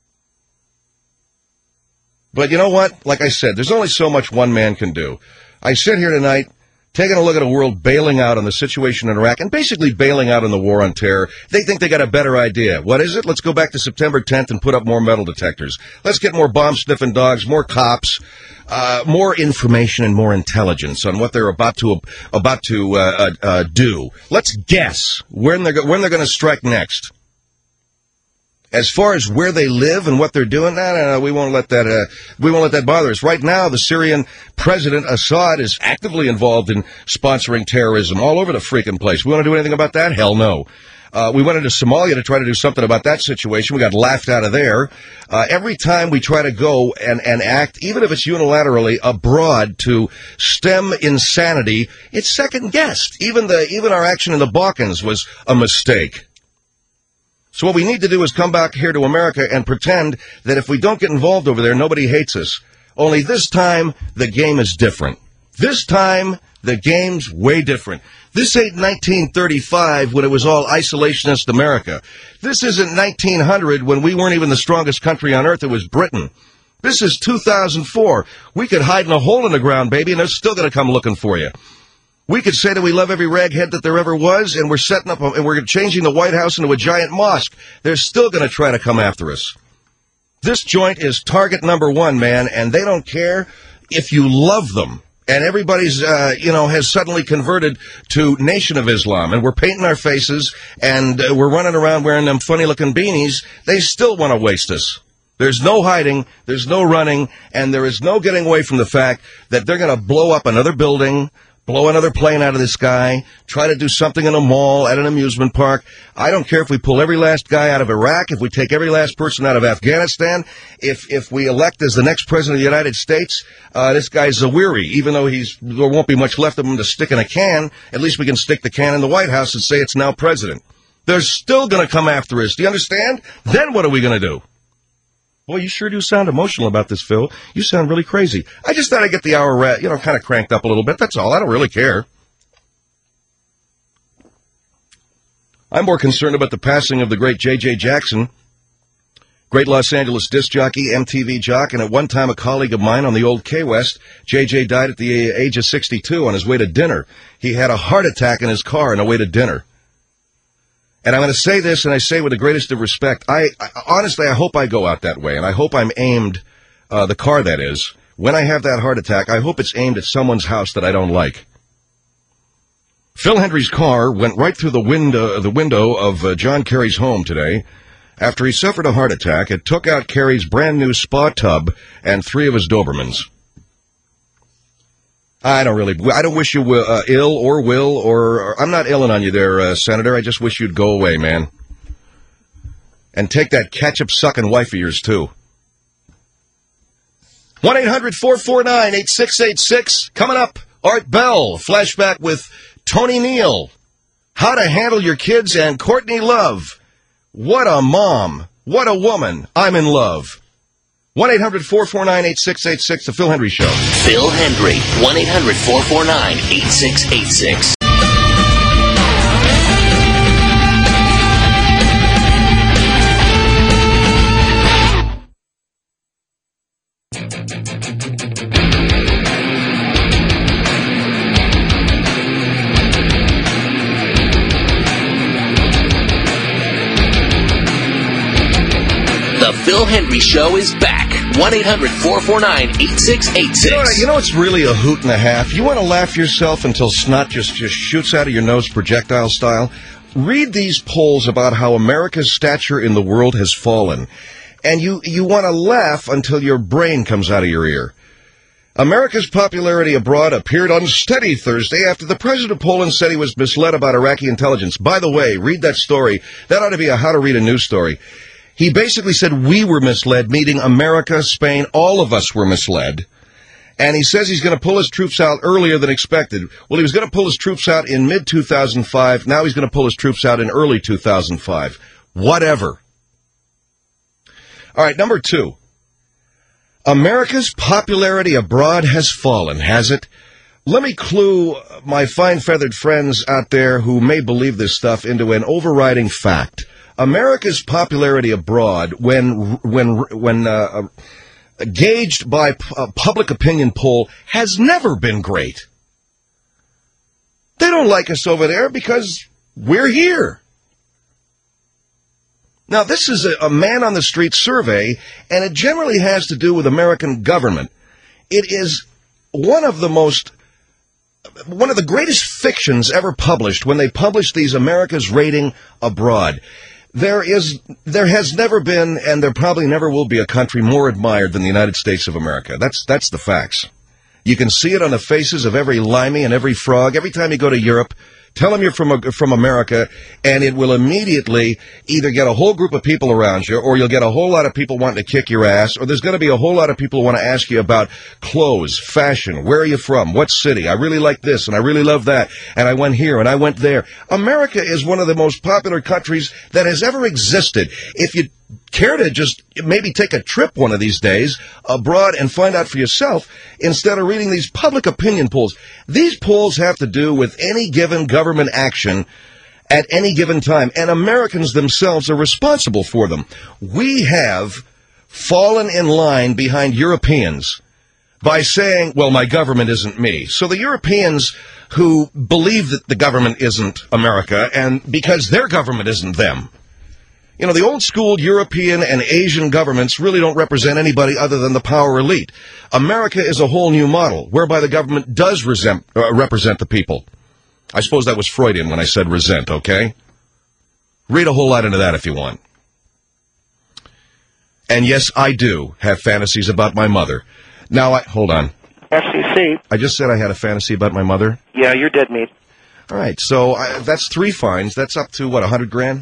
But you know what? Like I said, there's only so much one man can do. I sit here tonight taking a look at a world bailing out on the situation in Iraq and basically bailing out on the war on terror. They think they got a better idea. What is it? Let's go back to September 10th and put up more metal detectors. Let's get more bomb-sniffing dogs, more cops, more information and more intelligence on what they're about to do. Let's guess when they're going to strike next. As far as where they live and what they're doing, no, we won't let that bother us. Right now, the Syrian president Assad is actively involved in sponsoring terrorism all over the freaking place. We want to do anything about that? Hell no. We went into Somalia to try to do something about that situation. We got laughed out of there. Every time we try to go and act, even if it's unilaterally, abroad to stem insanity, it's second guessed. Even our action in the Balkans was a mistake. So what we need to do is come back here to America and pretend that if we don't get involved over there, nobody hates us. Only this time, the game is different. This time, the game's way different. This ain't 1935 when it was all isolationist America. This isn't 1900 when we weren't even the strongest country on earth. It was Britain. This is 2004. We could hide in a hole in the ground, baby, and they're still going to come looking for you. We could say that we love every raghead that there ever was, and we're setting up, and we're changing the White House into a giant mosque. They're still going to try to come after us. This joint is target number one, man, and they don't care if you love them. And everybody's, has suddenly converted to Nation of Islam, and we're painting our faces, and we're running around wearing them funny-looking beanies. They still want to waste us. There's no hiding, there's no running, and there is no getting away from the fact that they're going to blow up another building, blow another plane out of the sky, try to do something in a mall, at an amusement park. I don't care if we pull every last guy out of Iraq, if we take every last person out of Afghanistan, if we elect as the next president of the United States, this guy's Zawahiri. Even though there won't be much left of him to stick in a can, at least we can stick the can in the White House and say it's now president. They're still going to come after us. Do you understand? Then what are we going to do? Boy, you sure do sound emotional about this, Phil. You sound really crazy. I just thought I'd get the hour, kind of cranked up a little bit. That's all. I don't really care. I'm more concerned about the passing of the great J.J. Jackson, great Los Angeles disc jockey, MTV jock, and at one time a colleague of mine on the old K-West. J.J. died at the age of 62 on his way to dinner. He had a heart attack in his car on the way to dinner. And I'm going to say this, and I say with the greatest of respect, honestly, I hope I go out that way, and I hope I'm aimed, the car that is, when I have that heart attack, I hope it's aimed at someone's house that I don't like. Phil Hendry's car went right through the window of John Kerry's home today, after he suffered a heart attack. It took out Kerry's brand new spa tub and 3 of his Dobermans. I don't wish you ill or will, or I'm not illing on you there, Senator. I just wish you'd go away, man. And take that ketchup-sucking wife of yours, too. 1-800-449-8686. Coming up, Art Bell, flashback with Tony Neal. How to handle your kids, and Courtney Love. What a mom. What a woman. I'm in love. 1-800-449-8686, The Phil Hendry Show. Phil Hendry, 1-800-449-8686. The Phil Hendry Show is back. 1-800-449-8686. You know it's really a hoot and a half? You want to laugh yourself until snot just shoots out of your nose projectile style? Read these polls about how America's stature in the world has fallen. And you want to laugh until your brain comes out of your ear. America's popularity abroad appeared unsteady Thursday after the president of Poland said he was misled about Iraqi intelligence. By the way, read that story. That ought to be a how to read a news story. He basically said we were misled, meaning America, Spain, all of us were misled. And he says he's going to pull his troops out earlier than expected. Well, he was going to pull his troops out in mid-2005. Now he's going to pull his troops out in early 2005. Whatever. All right, number 2. America's popularity abroad has fallen, has it? Let me clue my fine-feathered friends out there who may believe this stuff into an overriding fact. America's popularity abroad, when gauged by a public opinion poll, has never been great. They don't like us over there because we're here. Now, this is a man-on-the-street survey, and it generally has to do with American government. It is one of the greatest fictions ever published when they publish these America's rating abroad. There has never been, and there probably never will be, a country more admired than the United States of America. That's the facts. You can see it on the faces of every limey and every frog. Every time you go to Europe, tell them you're from America, and it will immediately either get a whole group of people around you, or you'll get a whole lot of people wanting to kick your ass, or there's going to be a whole lot of people who want to ask you about clothes, fashion, where are you from, what city, I really like this, and I really love that, and I went here, and I went there. America is one of the most popular countries that has ever existed. If you care to just maybe take a trip one of these days abroad and find out for yourself instead of reading these public opinion polls. These polls have to do with any given government action at any given time, and Americans themselves are responsible for them. We have fallen in line behind Europeans by saying, well, my government isn't me. So the Europeans who believe that the government isn't America, and because their government isn't them. You know, the old-school European and Asian governments really don't represent anybody other than the power elite. America is a whole new model, whereby the government does represent the people. I suppose that was Freudian when I said resent, okay? Read a whole lot into that if you want. And yes, I do have fantasies about my mother. Now, hold on. FCC. I just said I had a fantasy about my mother? Yeah, you're dead meat. All right, so that's 3 fines. That's up to, what, $100,000?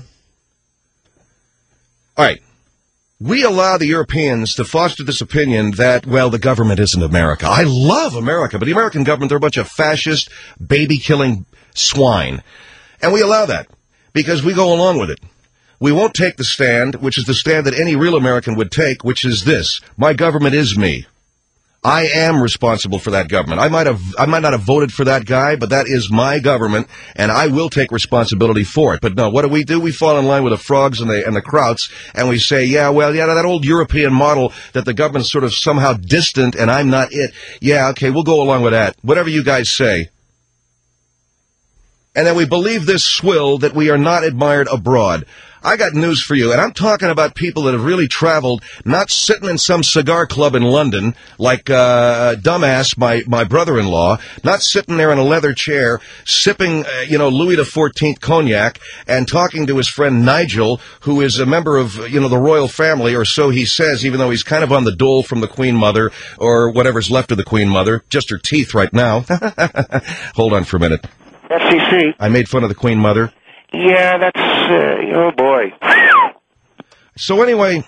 All right. We allow the Europeans to foster this opinion that, well, the government isn't America. I love America, but the American government, they're a bunch of fascist, baby-killing swine. And we allow that because we go along with it. We won't take the stand, which is the stand that any real American would take, which is this. My government is me. I am responsible for that government. I might not have voted for that guy, but that is my government, and I will take responsibility for it. But no, what do? We fall in line with the frogs and the krauts, and we say, that old European model that the government's sort of somehow distant, and I'm not it. Yeah, okay, we'll go along with that. Whatever you guys say. and that we believe this swill that we are not admired abroad. I got news for you, and I'm talking about people that have really traveled, not sitting in some cigar club in London like dumbass, my brother-in-law, not sitting there in a leather chair, sipping, Louis XIV cognac, and talking to his friend Nigel, who is a member of, the royal family, or so he says, even though he's kind of on the dole from the Queen Mother, or whatever's left of the Queen Mother, just her teeth right now. Hold on for a minute. FCC. I made fun of the Queen Mother. Yeah, that's, oh boy. So anyway,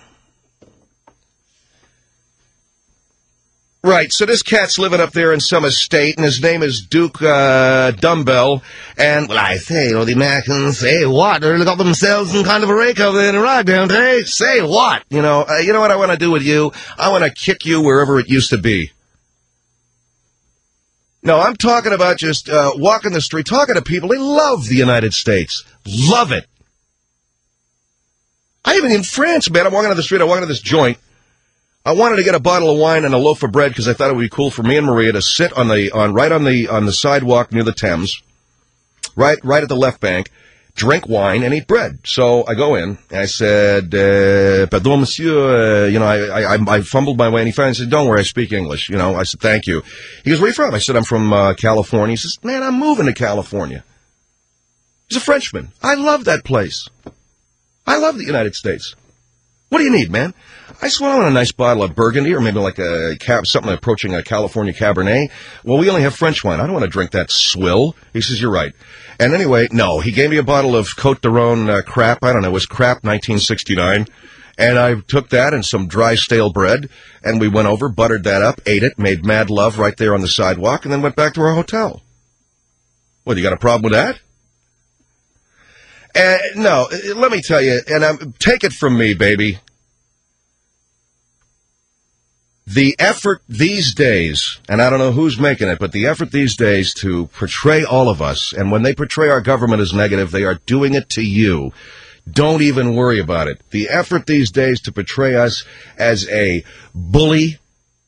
right, so this cat's living up there in some estate, and his name is Duke Dumbbell, and, well, I say, the Americans say what? They got themselves in kind of a rake over there in Iraq, don't they? Say what? You know what I want to do with you? I want to kick you wherever it used to be. No, I'm talking about just walking the street, talking to people. They love the United States. Love it. I even in France, man, I'm walking down the street, I walk into this joint. I wanted to get a bottle of wine and a loaf of bread because I thought it would be cool for me and Maria to sit on the sidewalk near the Thames, right at the left bank, drink wine and eat bread. So I go in and I said, "Pardon, monsieur." I fumbled my way, and he finally said, "Don't worry, I speak English." I said, "Thank you." He goes, "Where are you from?" I said, "I'm from California." He says, "Man, I'm moving to California." He's a Frenchman. I love that place. I love the United States. What do you need, man? I said, "Well, I want a nice bottle of Burgundy, or maybe like something approaching a California Cabernet." "Well, we only have French wine. I don't want to drink that swill." He says, "You're right." And anyway, no, he gave me a bottle of Côte d'Aron crap. I don't know, it was crap 1969. And I took that and some dry stale bread, and we went over, buttered that up, ate it, made mad love right there on the sidewalk, and then went back to our hotel. What, you got a problem with that? No, let me tell you, and take it from me, baby. The effort these days, and I don't know who's making it, but the effort these days to portray all of us, and when they portray our government as negative, they are doing it to you. Don't even worry about it. The effort these days to portray us as a bully,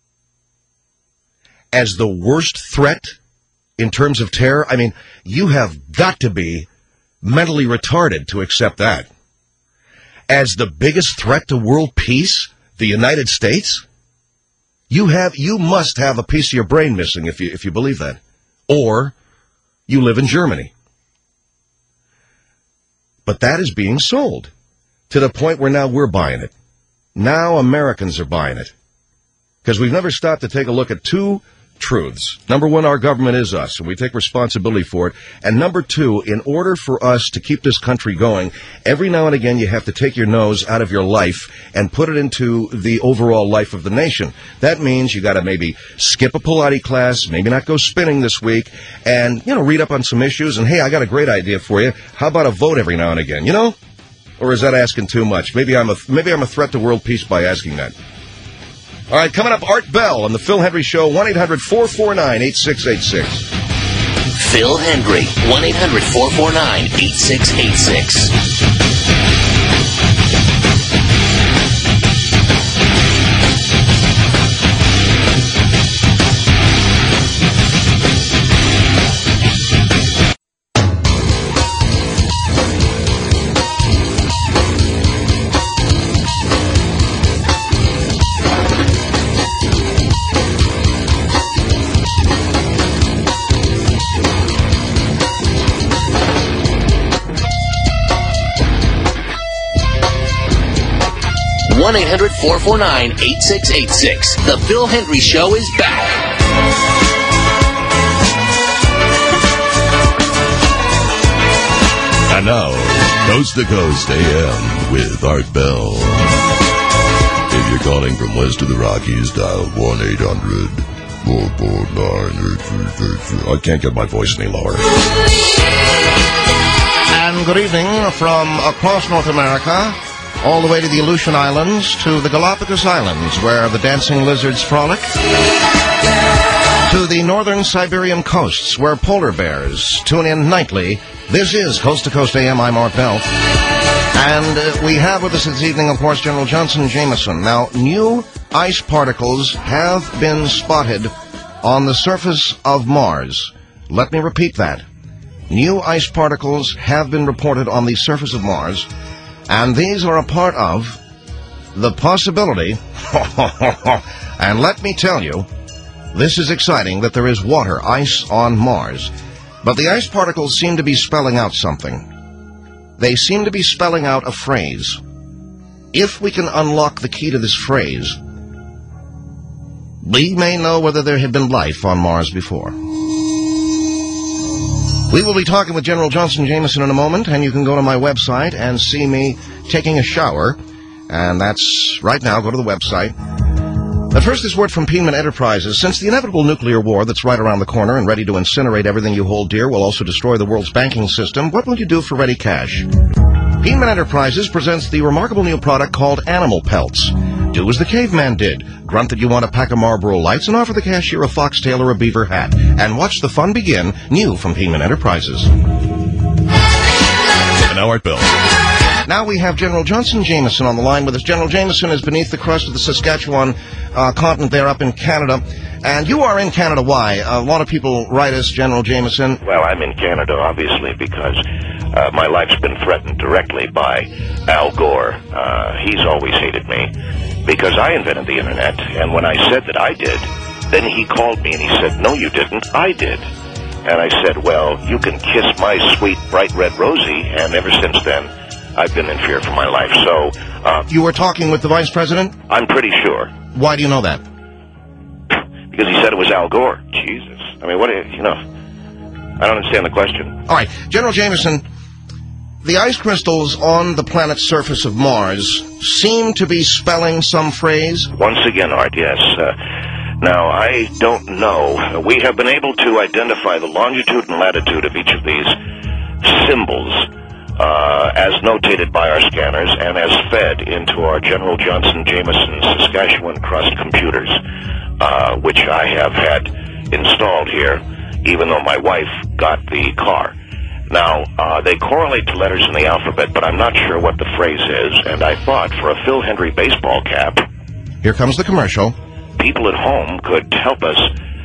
as the worst threat in terms of terror, I mean, you have got to be mentally retarded to accept that. As the biggest threat to world peace, the United States? You must have a piece of your brain missing if you believe that. Or you live in Germany. But that is being sold to the point where now we're buying it. Now Americans are buying it. Because we've never stopped to take a look at two truths. Number one, our government is us, and we take responsibility for it. And number two, in order for us to keep this country going, every now and again you have to take your nose out of your life and put it into the overall life of the nation. That means you got to maybe skip a Pilates class, maybe not go spinning this week, and, read up on some issues. And, hey, I got a great idea for you. How about a vote every now and again, Or is that asking too much? Maybe I'm a threat to world peace by asking that. All right, coming up, Art Bell on the Phil Hendry Show, 1-800-449-8686. Phil Hendry, 1-800-449-8686. 1-800-449-8686. The Phil Hendry Show is back. And now, Coast to Coast AM with Art Bell. If you're calling from west of the Rockies, dial 1-800-449-8686. I can't get my voice any lower. And good evening from across North America, all the way to the Aleutian Islands, to the Galapagos Islands, where the dancing lizards frolic, to the northern Siberian coasts, where polar bears tune in nightly. This is Coast to Coast AM. I'm Art Bell. And we have with us this evening, of course, General Johnson Jameson. Now, new ice particles have been spotted on the surface of Mars. Let me repeat that. new ice particles have been reported on the surface of Mars, and these are a part of the possibility, and let me tell you, this is exciting, that there is water, ice on Mars. But the ice particles seem to be spelling out something. They seem to be spelling out a phrase. If we can unlock the key to this phrase, we may know whether there had been life on Mars before. We will be talking with General Johnson Jameson in a moment, and you can go to my website and see me taking a shower. And that's right now. Go to the website. But first, this word from Penman Enterprises. Since the inevitable nuclear war that's right around the corner and ready to incinerate everything you hold dear will also destroy the world's banking system, what will you do for ready cash? Penman Enterprises presents the remarkable new product called Animal Pelts. Do as the caveman did. Grunt that you want a pack of Marlboro Lights and offer the cashier a foxtail or a beaver hat. And watch the fun begin, new from Penman Enterprises. And now Art Bell. Now we have General Johnson Jameson on the line with us. General Jameson is beneath the crust of the Saskatchewan continent there up in Canada. And you are in Canada. Why? A lot of people write us, General Jameson. Well, I'm in Canada, obviously, because my life's been threatened directly by Al Gore. He's always hated me because I invented the Internet. And when I said that I did, then he called me and he said, no, you didn't. I did. And I said, well, you can kiss my sweet, bright red Rosie. And ever since then, I've been in fear for my life. So, you were talking with the Vice President? I'm pretty sure. Why do you know that? Because he said it was Al Gore. Jesus. I mean, what, you know, I don't understand the question. All right. General Jameson, the ice crystals on the planet's surface of Mars seem to be spelling some phrase? Once again, Art, yes. Now, I don't know. We have been able to identify the longitude and latitude of each of these symbols as notated by our scanners and as fed into our General Johnson Jameson Saskatchewan Crust computers, which I have had installed here, even though my wife got the car. Now, they correlate to letters in the alphabet, but I'm not sure what the phrase is, and I thought for a Phil Hendrie baseball cap... Here comes the commercial. People at home could help us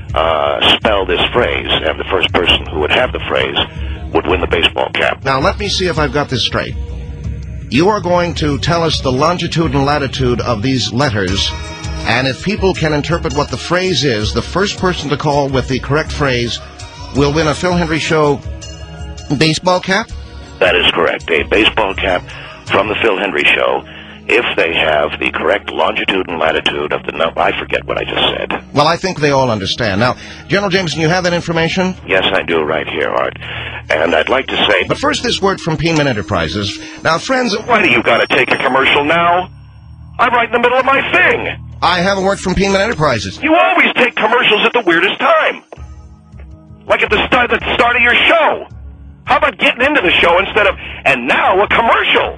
spell this phrase, and the first person who would have the phrase would win the baseball cap. Now, let me see if I've got this straight. You are going to tell us the longitude and latitude of these letters, and if people can interpret what the phrase is, the first person to call with the correct phrase will win a Phil Hendrie Show baseball cap? That is correct. A baseball cap from the Phil Hendrie Show, if they have the correct longitude and latitude of the number. I forget what I just said. Well, I think they all understand. Now, General Jameson, you have that information? Yes, I do, right here, Art. And I'd like to say... But first, this word from Penman Enterprises. Now, friends... Why do you got to take a commercial now? I'm right in the middle of my thing. I have a word from Penman Enterprises. You always take commercials at the weirdest time. Like at the start of your show. How about getting into the show instead of... And now a commercial.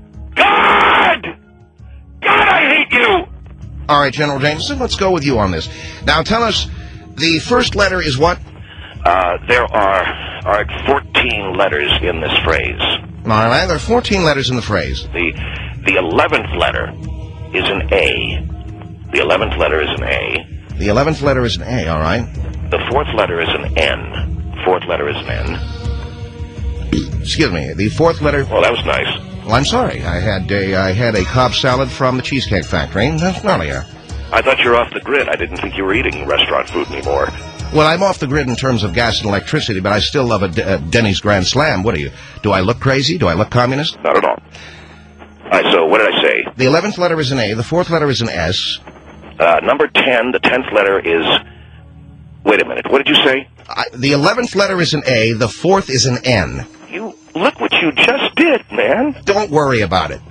God, I hate you! All right, General Jameson, let's go with you on this. Now, tell us, the first letter is what? There are 14 letters in this phrase. All right, there are 14 letters in the phrase. The 11th letter is an A. The 11th letter is an A. The 11th letter is an A, all right. The 4th letter is an N. 4th letter is an N. Excuse me, the 4th letter... Well, that was nice. Well, I'm sorry. I had a Cobb salad from the Cheesecake Factory. That's earlier. I thought you were off the grid. I didn't think you were eating restaurant food anymore. Well, I'm off the grid in terms of gas and electricity, but I still love a Denny's Grand Slam. What are you? Do I look crazy? Do I look communist? Not at all. All right, so what did I say? The 11th letter is an A. The 4th letter is an S. Number 10, the 10th letter is... Wait a minute. What did you say? The 11th letter is an A. The 4th is an N. You look what you just did, man. Don't worry about it.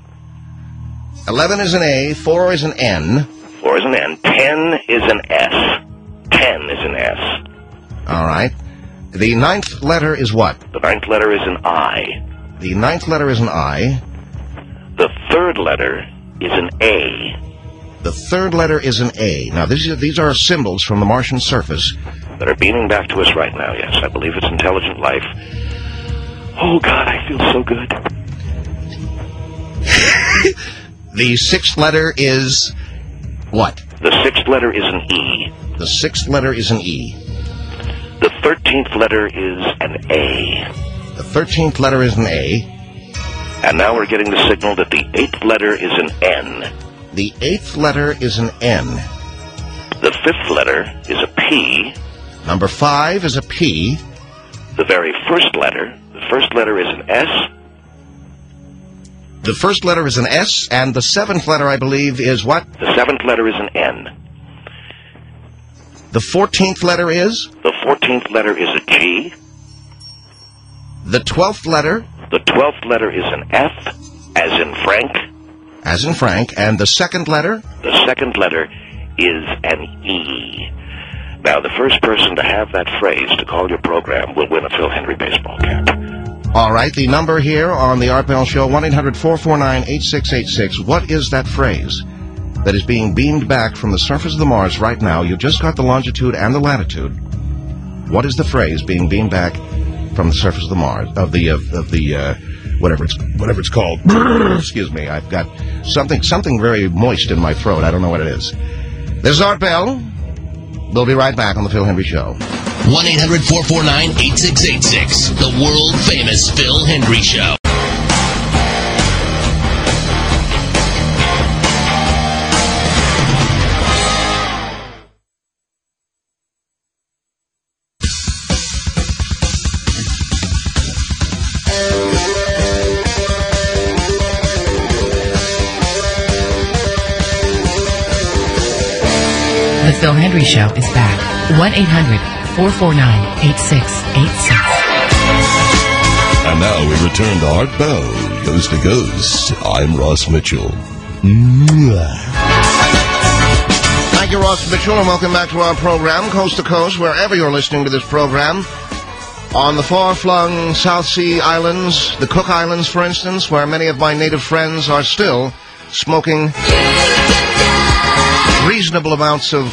11 is an A. 4 is an N. 4 is an N. 10 is an S. 10 is an S. All right. The 9th letter is what? The 9th letter is an I. The 9th letter is an I. The 3rd letter is an A. The 3rd letter is an A. Now, these are symbols from the Martian surface. That are beaming back to us right now, yes. I believe it's intelligent life. Oh, God, I feel so good. The 6th letter is what? The 6th letter is an E. The 6th letter is an E. The 13th letter is an A. The 13th letter is an A. And now we're getting the signal that the 8th letter is an N. The 8th letter is an N. The 5th letter is a P. Number 5 is a P. The very first letter is an S. The first letter is an S, and the 7th letter, I believe, is what? The 7th letter is an N. The 14th letter is? The 14th letter is a G. The 12th letter? The 12th letter is an F, as in Frank. As in Frank. And the 2nd letter? The 2nd letter is an E. Now, the first person to have that phrase to call your program will win a Phil Hendry baseball cap. All right, the number here on the Art Bell Show, 1-800-449-8686. What is that phrase that is being beamed back from the surface of the Mars right now? You just got the longitude and the latitude. What is the phrase being beamed back from the surface of the Mars, whatever it's called? Excuse me, I've got something very moist in my throat. I don't know what it is. This is Art Bell. We'll be right back on the Phil Hendry Show. 1-800-449-8686. The world-famous Phil Hendry Show. The Phil Hendry Show is back. 1-800-449-8686. And now we return to Art Bell, Coast to Coast. I'm Ross Mitchell. Thank you, Ross Mitchell, and welcome back to our program, Coast to Coast, wherever you're listening to this program. On the far-flung South Sea Islands, the Cook Islands, for instance, where many of my native friends are still smoking reasonable amounts of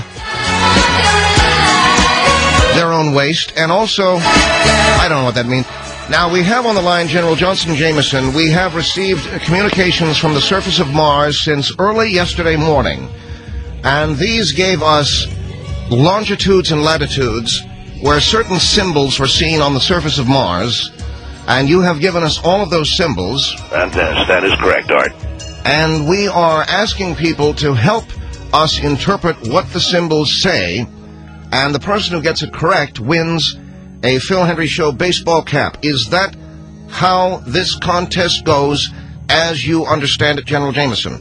their own waste, and also, I don't know what that means. Now, we have on the line General Johnson Jameson. We have received communications from the surface of Mars since early yesterday morning, and these gave us longitudes and latitudes where certain symbols were seen on the surface of Mars, and you have given us all of those symbols. That is correct, Art. And we are asking people to help us interpret what the symbols say, and the person who gets it correct wins a Phil Hendry Show baseball cap. Is that how this contest goes, as you understand it, General Jameson?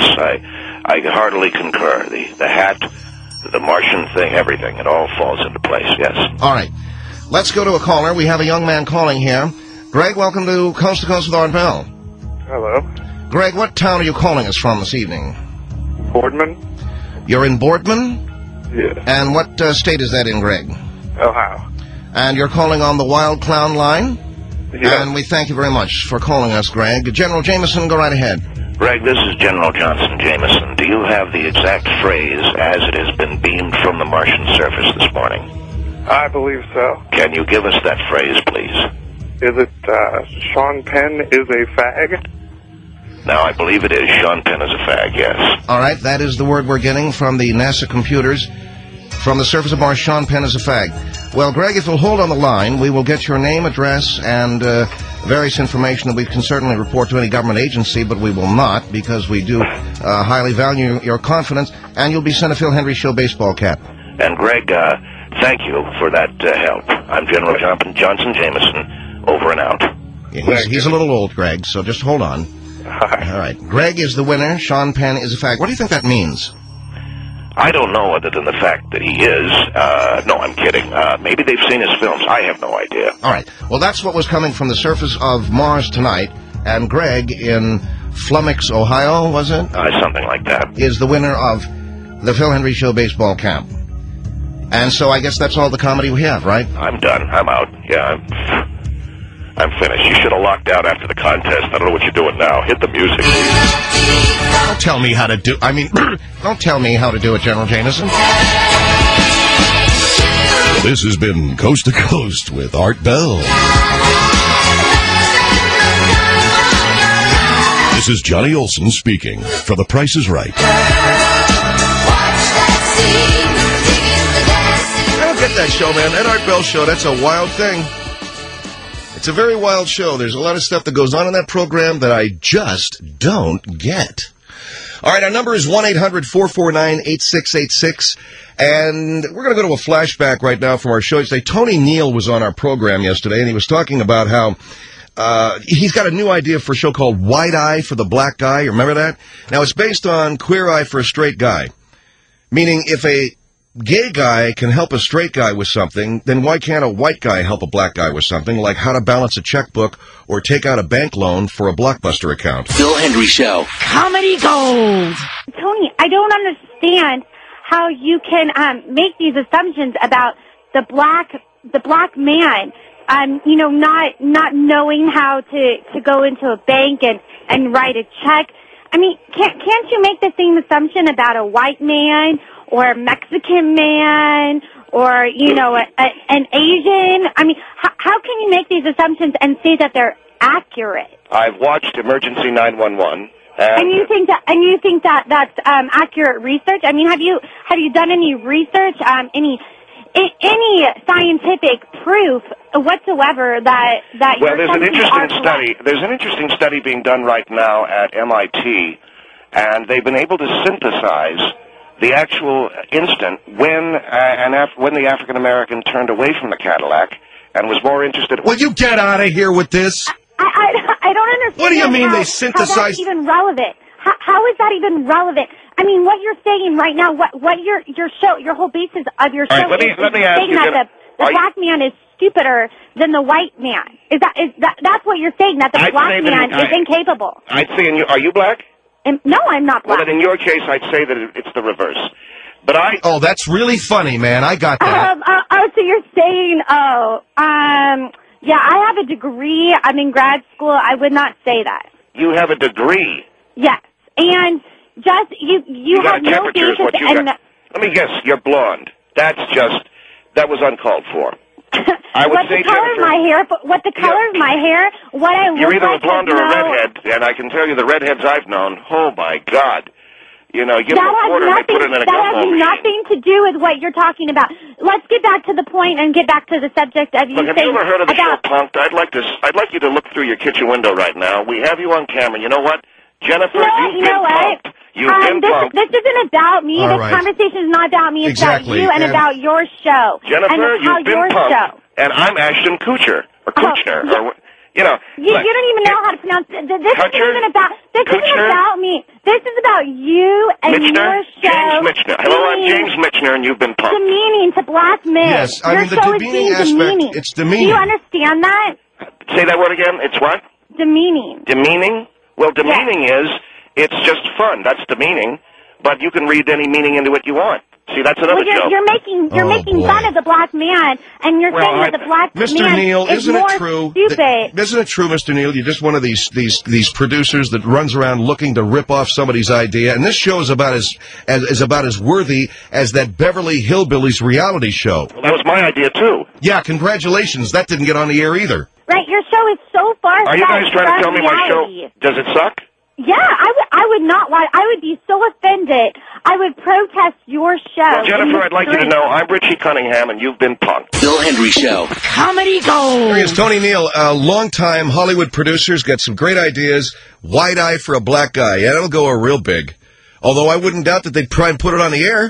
I heartily concur. The hat, the Martian thing, everything, it all falls into place, yes. All right. Let's go to a caller. We have a young man calling here. Greg, welcome to Coast with Art Bell. Hello. Greg, what town are you calling us from this evening? Boardman. You're in Boardman? Yeah. And what state is that in, Greg? Ohio. And you're calling on the Wild Clown line? Yeah. And we thank you very much for calling us, Greg. General Jameson, go right ahead. Greg, this is General Johnson Jameson. Do you have the exact phrase as it has been beamed from the Martian surface this morning? I believe so. Can you give us that phrase, please? Is it, Sean Penn is a fag? Now, I believe it is. Sean Penn is a fag, yes. All right, that is the word we're getting from the NASA computers. From the surface of Mars, Sean Penn is a fag. Well, Greg, if you'll hold on the line, we will get your name, address, and various information that we can certainly report to any government agency, but we will not, because we do highly value your confidence, and you'll be sent a Phil Hendry Show baseball cap. And, Greg, thank you for that help. I'm General Johnson Jameson, over and out. Yeah, he's a little old, Greg, so just hold on. All right. Greg is the winner. Sean Penn is a fag. What do you think that means? I don't know other than the fact that he is. No, I'm kidding. Maybe they've seen his films. I have no idea. All right. Well, that's what was coming from the surface of Mars tonight. And Greg in Flummox, Ohio, was it? Something like that. Is the winner of the Phil Hendry Show baseball cap. And so I guess that's all the comedy we have, right? I'm done. I'm out. Yeah, I'm finished. You should have locked out after the contest. I don't know what you're doing now. Hit the music, please. Don't tell me how to do... don't tell me how to do it, General Jameson. This has been Coast to Coast with Art Bell. This is Johnny Olson speaking for The Price is Right. Okay, get that show, man. That Art Bell Show, that's a wild thing. It's a very wild show. There's a lot of stuff that goes on in that program that I just don't get. All right, our number is 1-800-449-8686. And we're going to go to a flashback right now from our show yesterday. Tony Neal was on our program yesterday, and he was talking about how he's got a new idea for a show called White Eye for the Black Guy. Remember that? Now, it's based on Queer Eye for a Straight Guy. Meaning, if a gay guy can help a straight guy with something, then why can't a white guy help a black guy with something, like how to balance a checkbook or take out a bank loan for a Blockbuster account? Phil Hendry Show. Comedy Gold. Tony, I don't understand how you can make these assumptions about the black man. Not knowing how to go into a bank and write a check. I mean, can't you make the same assumption about a white man or a Mexican man or, an Asian? I mean, how can you make these assumptions and say that they're accurate? I've watched Emergency 911. And you think that that's accurate research? I mean, have you done any research, any scientific proof whatsoever that well, there's an interesting study being done right now at MIT, and they've been able to synthesize the actual instant when the African American turned away from the Cadillac and was more interested. Will you get out of here with this? I don't understand. What do you mean they synthesized? How that's even relevant? How is that even relevant? I mean, what you're saying right now, what your show, your whole basis of your show let me ask saying you, that the black man is stupider than the white man. That's what you're saying, that the black man is incapable? I'd say, are you black? No, I'm not black. Well, then in your case, I'd say that it's the reverse. But Oh, that's really funny, man. I got that. So you're saying, yeah, I have a degree. I'm in grad school. I would not say that. You have a degree? Yes. And just, you have no basis. Let me guess, you're blonde. That was uncalled for. I would say, Jennifer, what the color of my hair, what I look like. You're either a blonde or a redhead, and I can tell you the redheads I've known, oh my God. Give them a quarter and they put it in a That gumball has machine. nothing to do with what you're talking about. Let's get back to the point and get back to the subject of you saying Look, have you ever heard of the show Punked? I'd like you to look through your kitchen window right now. We have you on camera. You know what? Jennifer, you've been punked. You've been punked. This isn't about me. All This right. conversation is not about me. It's about you and about your show. Jennifer, you've been punked. And I'm Ashton Kutcher, or Kutcher, You don't even know how to pronounce it. This isn't about me. This is about you and your show. James Michener. Hello, I'm James Michener, and you've been punked. Demeaning to black men. Yes, I your mean, the show is demeaning being aspect, demeaning. it's demeaning. Do you understand that? Say that word again. It's what? Demeaning. Demeaning? Well, demeaning is, it's just fun. That's demeaning. But you can read any meaning into it you want. See, that's another joke. You're making fun of the black man, and you're saying that the black Mr. man Neal, is isn't more it true? stupid. Isn't it true, Mr. Neal? You're just one of these producers that runs around looking to rip off somebody's idea, and this show is about as worthy as that Beverly Hillbillies reality show. Well, that was my idea too. Yeah, congratulations. That didn't get on the air either. Right, your show is so far. Are you guys trying to tell me my show? Does it suck? Yeah, I would not want. I would be so offended. I would protest your show. Well, Jennifer, I'd like you to know I'm Richie Cunningham, and you've been punked. Phil Hendry Show. Comedy Gold. Here is Tony Neal, a longtime Hollywood producers, got some great ideas. White Eye for a Black Guy. Yeah, that'll go real big. Although I wouldn't doubt that they'd try and put it on the air.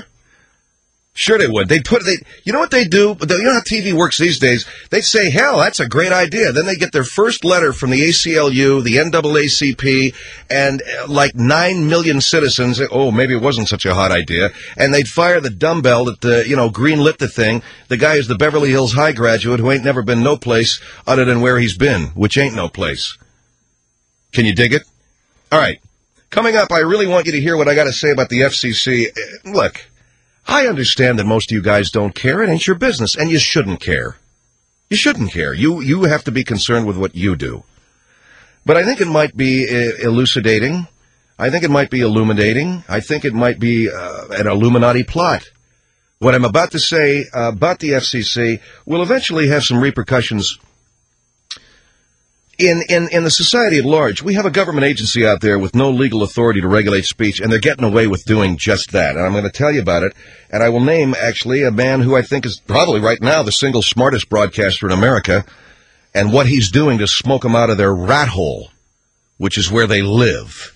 Sure they would. You know what they do? You know how TV works these days? They say, hell, that's a great idea. Then they get their first letter from the ACLU, the NAACP, and like 9 million citizens. Oh, maybe it wasn't such a hot idea. And they'd fire the dumbbell that, greenlit the thing. The guy is the Beverly Hills High graduate who ain't never been no place other than where he's been, which ain't no place. Can you dig it? All right. Coming up, I really want you to hear what I got to say about the FCC. Look. I understand that most of you guys don't care. It ain't your business, and you shouldn't care. You shouldn't care. You have to be concerned with what you do. But I think it might be elucidating. I think it might be illuminating. I think it might be an Illuminati plot. What I'm about to say about the FCC will eventually have some repercussions in the society at large, we have a government agency out there with no legal authority to regulate speech, and they're getting away with doing just that. And I'm going to tell you about it, and I will name, actually, a man who I think is probably right now the single smartest broadcaster in America, and what he's doing to smoke them out of their rat hole, which is where they live.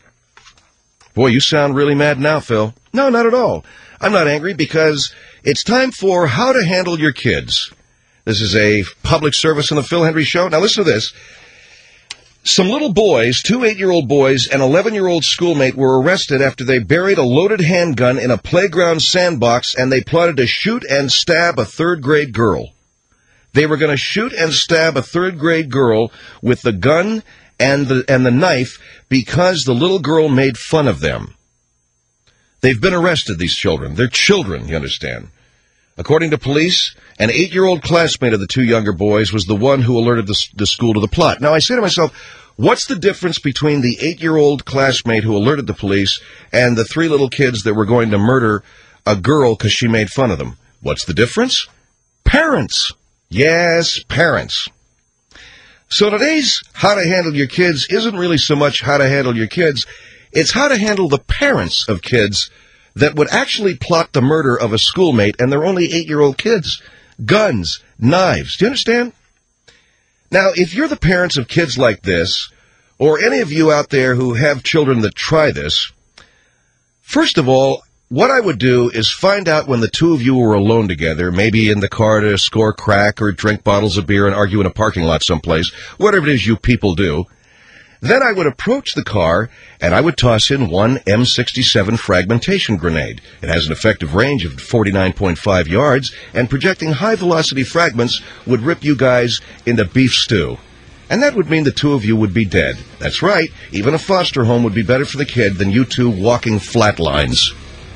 Boy, you sound really mad now, Phil. No, not at all. I'm not angry because it's time for How to Handle Your Kids. This is a public service on the Phil Hendry Show. Now listen to this. Some little boys, 2 8-year-old boys and 11-year-old schoolmate were arrested after they buried a loaded handgun in a playground sandbox and they plotted to shoot and stab a third-grade girl. They were going to shoot and stab a third-grade girl with the gun and the knife because the little girl made fun of them. They've been arrested, these children. They're children, you understand. According to police, an 8-year-old classmate of the 2 younger boys was the one who alerted the school to the plot. Now, I say to myself, what's the difference between the 8-year-old classmate who alerted the police and the 3 little kids that were going to murder a girl because she made fun of them? What's the difference? Parents. Yes, parents. So today's How to Handle Your Kids isn't really so much how to handle your kids, it's how to handle the parents of kids that would actually plot the murder of a schoolmate, and they're only 8-year-old kids. Guns, knives. Do you understand? Now, if you're the parents of kids like this, or any of you out there who have children that try this, first of all, what I would do is find out when the 2 of you were alone together, maybe in the car to score crack or drink bottles of beer and argue in a parking lot someplace, whatever it is you people do. Then I would approach the car, and I would toss in one M67 fragmentation grenade. It has an effective range of 49.5 yards, and projecting high-velocity fragments would rip you guys into beef stew. And that would mean the 2 of you would be dead. That's right, even a foster home would be better for the kid than you 2 walking flatlines.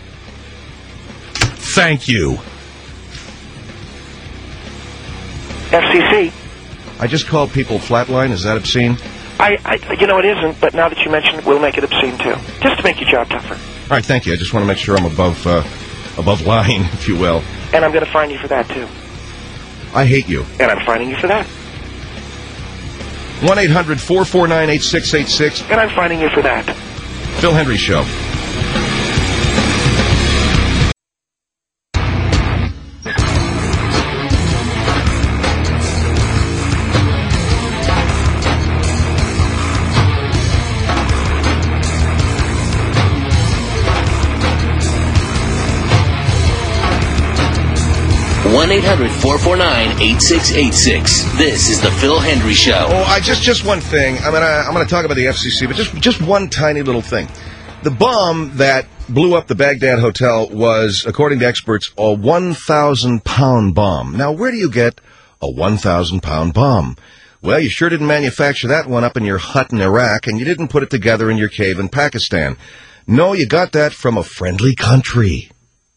Thank you. FCC. I just called people flatline. Is that obscene? You know, it isn't, but now that you mention it, we'll make it obscene, too. Just to make your job tougher. All right, thank you. I just want to make sure I'm above line, if you will. And I'm going to fine you for that, too. I hate you. And I'm fining you for that. 1-800-449-8686. And I'm fining you for that. Phil Hendry Show. One 1-800-449-8686. This is the Phil Hendry Show. Oh, just one thing. I'm gonna talk about the FCC, but just one tiny little thing. The bomb that blew up the Baghdad hotel was, according to experts, a 1,000-pound bomb. Now, where do you get a 1,000-pound bomb? Well, you sure didn't manufacture that one up in your hut in Iraq, and you didn't put it together in your cave in Pakistan. No, you got that from a friendly country.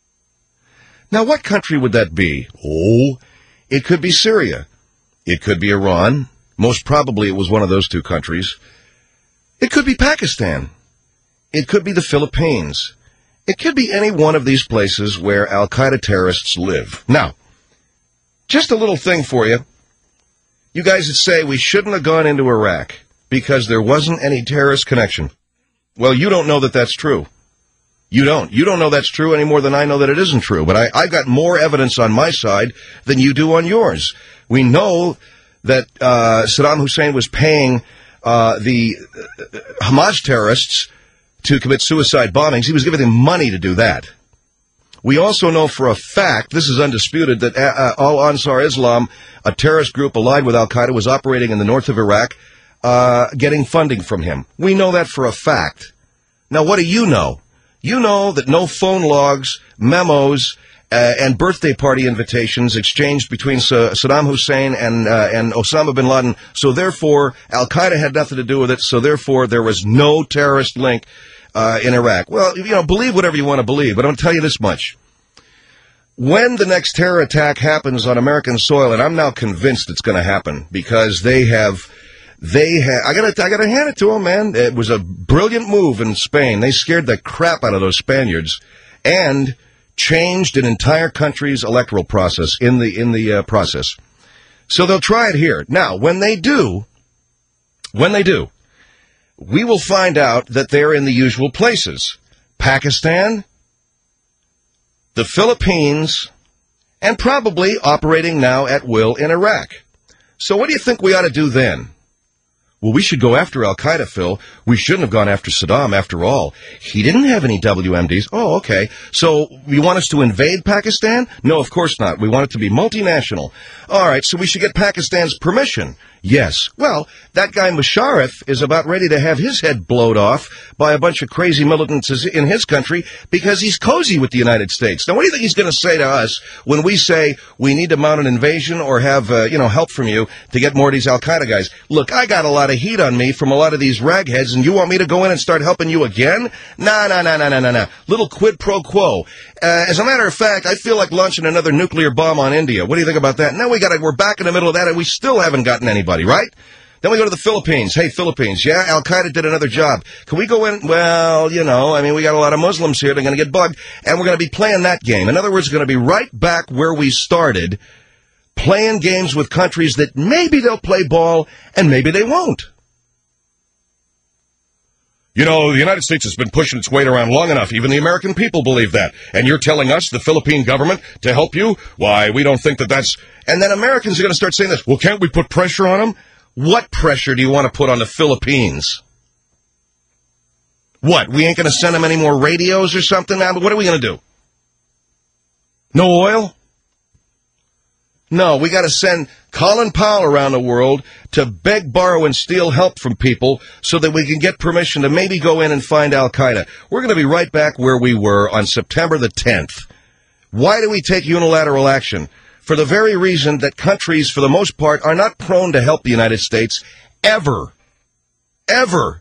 Now, what country would that be? Oh, it could be Syria. It could be Iran. Most probably it was one of those 2 countries. It could be Pakistan. It could be the Philippines. It could be any one of these places where Al-Qaeda terrorists live. Now, just a little thing for you. You guys that say we shouldn't have gone into Iraq because there wasn't any terrorist connection. Well, you don't know that that's true. You don't. You don't know that's true any more than I know that it isn't true. But I've got more evidence on my side than you do on yours. We know that Saddam Hussein was paying the Hamas terrorists to commit suicide bombings. He was giving them money to do that. We also know for a fact, this is undisputed, that Al-Ansar Islam, a terrorist group allied with Al-Qaeda, was operating in the north of Iraq, getting funding from him. We know that for a fact. Now, what do you know? You know that no phone logs, memos, and birthday party invitations exchanged between Saddam Hussein and Osama bin Laden. So therefore, Al-Qaeda had nothing to do with it. So therefore, there was no terrorist link in Iraq. Well, you know, believe whatever you want to believe, but I'm going to tell you this much. When the next terror attack happens on American soil, and I'm now convinced it's going to happen because I gotta hand it to them, man. It was a brilliant move in Spain. They scared the crap out of those Spaniards and changed an entire country's electoral process in the process. So they'll try it here. Now, when they do, when they do, we will find out that they're in the usual places. Pakistan, the Philippines, and probably operating now at will in Iraq. So what do you think we ought to do then? Well, we should go after Al-Qaeda, Phil. We shouldn't have gone after Saddam, after all. He didn't have any WMDs. Oh, okay. So you want us to invade Pakistan? No, of course not. We want it to be multinational. All right, so we should get Pakistan's permission. Yes. Well, that guy Musharraf is about ready to have his head blowed off by a bunch of crazy militants in his country because he's cozy with the United States. Now, what do you think he's going to say to us when we say we need to mount an invasion or have, help from you to get more of these Al-Qaeda guys? Look, I got a lot of heat on me from a lot of these ragheads, and you want me to go in and start helping you again? Nah. Little quid pro quo. As a matter of fact, I feel like launching another nuclear bomb on India. What do you think about that? Now we're back in the middle of that, and we still haven't gotten anybody, right? Then we go to the Philippines. Hey, Philippines, yeah, Al-Qaeda did another job. Can we go in? Well, we got a lot of Muslims here. They're going to get bugged, and we're going to be playing that game. In other words, we're going to be right back where we started, playing games with countries that maybe they'll play ball, and maybe they won't. You know, the United States has been pushing its weight around long enough. Even the American people believe that. And you're telling us, the Philippine government, to help you? Why, we don't think that's... And then Americans are going to start saying this. Well, can't we put pressure on them? What pressure do you want to put on the Philippines? What, we ain't going to send them any more radios or something? What are we going to do? No oil? No, we got to send Colin Powell around the world to beg, borrow, and steal help from people so that we can get permission to maybe go in and find Al-Qaeda. We're going to be right back where we were on September the 10th. Why do we take unilateral action? For the very reason that countries, for the most part, are not prone to help the United States ever. Ever.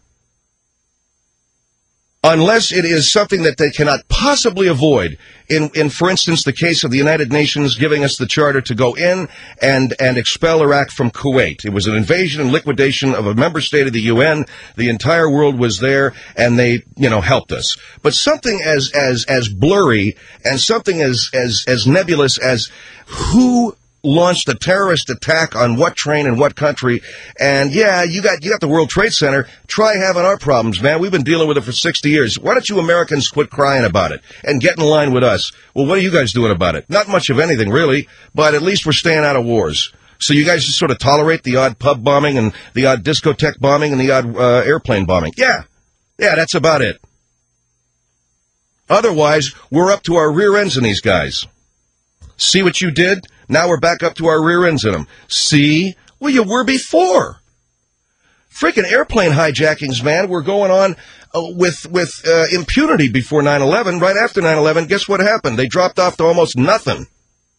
Unless it is something that they cannot possibly avoid. In, for instance, the case of the United Nations giving us the charter to go in and expel Iraq from Kuwait. It was an invasion and liquidation of a member state of the UN. The entire world was there, and they, helped us. But something as blurry and something as nebulous as who launched a terrorist attack on what train in what country, and yeah, you got the World Trade Center. Try having our problems, man. We've been dealing with it for 60 years. Why don't you Americans quit crying about it and get in line with us? Well, what are you guys doing about it? Not much of anything, really, but at least we're staying out of wars. So you guys just sort of tolerate the odd pub bombing and the odd discotheque bombing and the odd airplane bombing. Yeah, that's about it. Otherwise, we're up to our rear ends in these guys. See what you did? Now we're back up to our rear ends in them. See? Well, you were before. Freaking airplane hijackings, man, were going on with impunity before 9/11. Right after 9/11, guess what happened? They dropped off to almost nothing.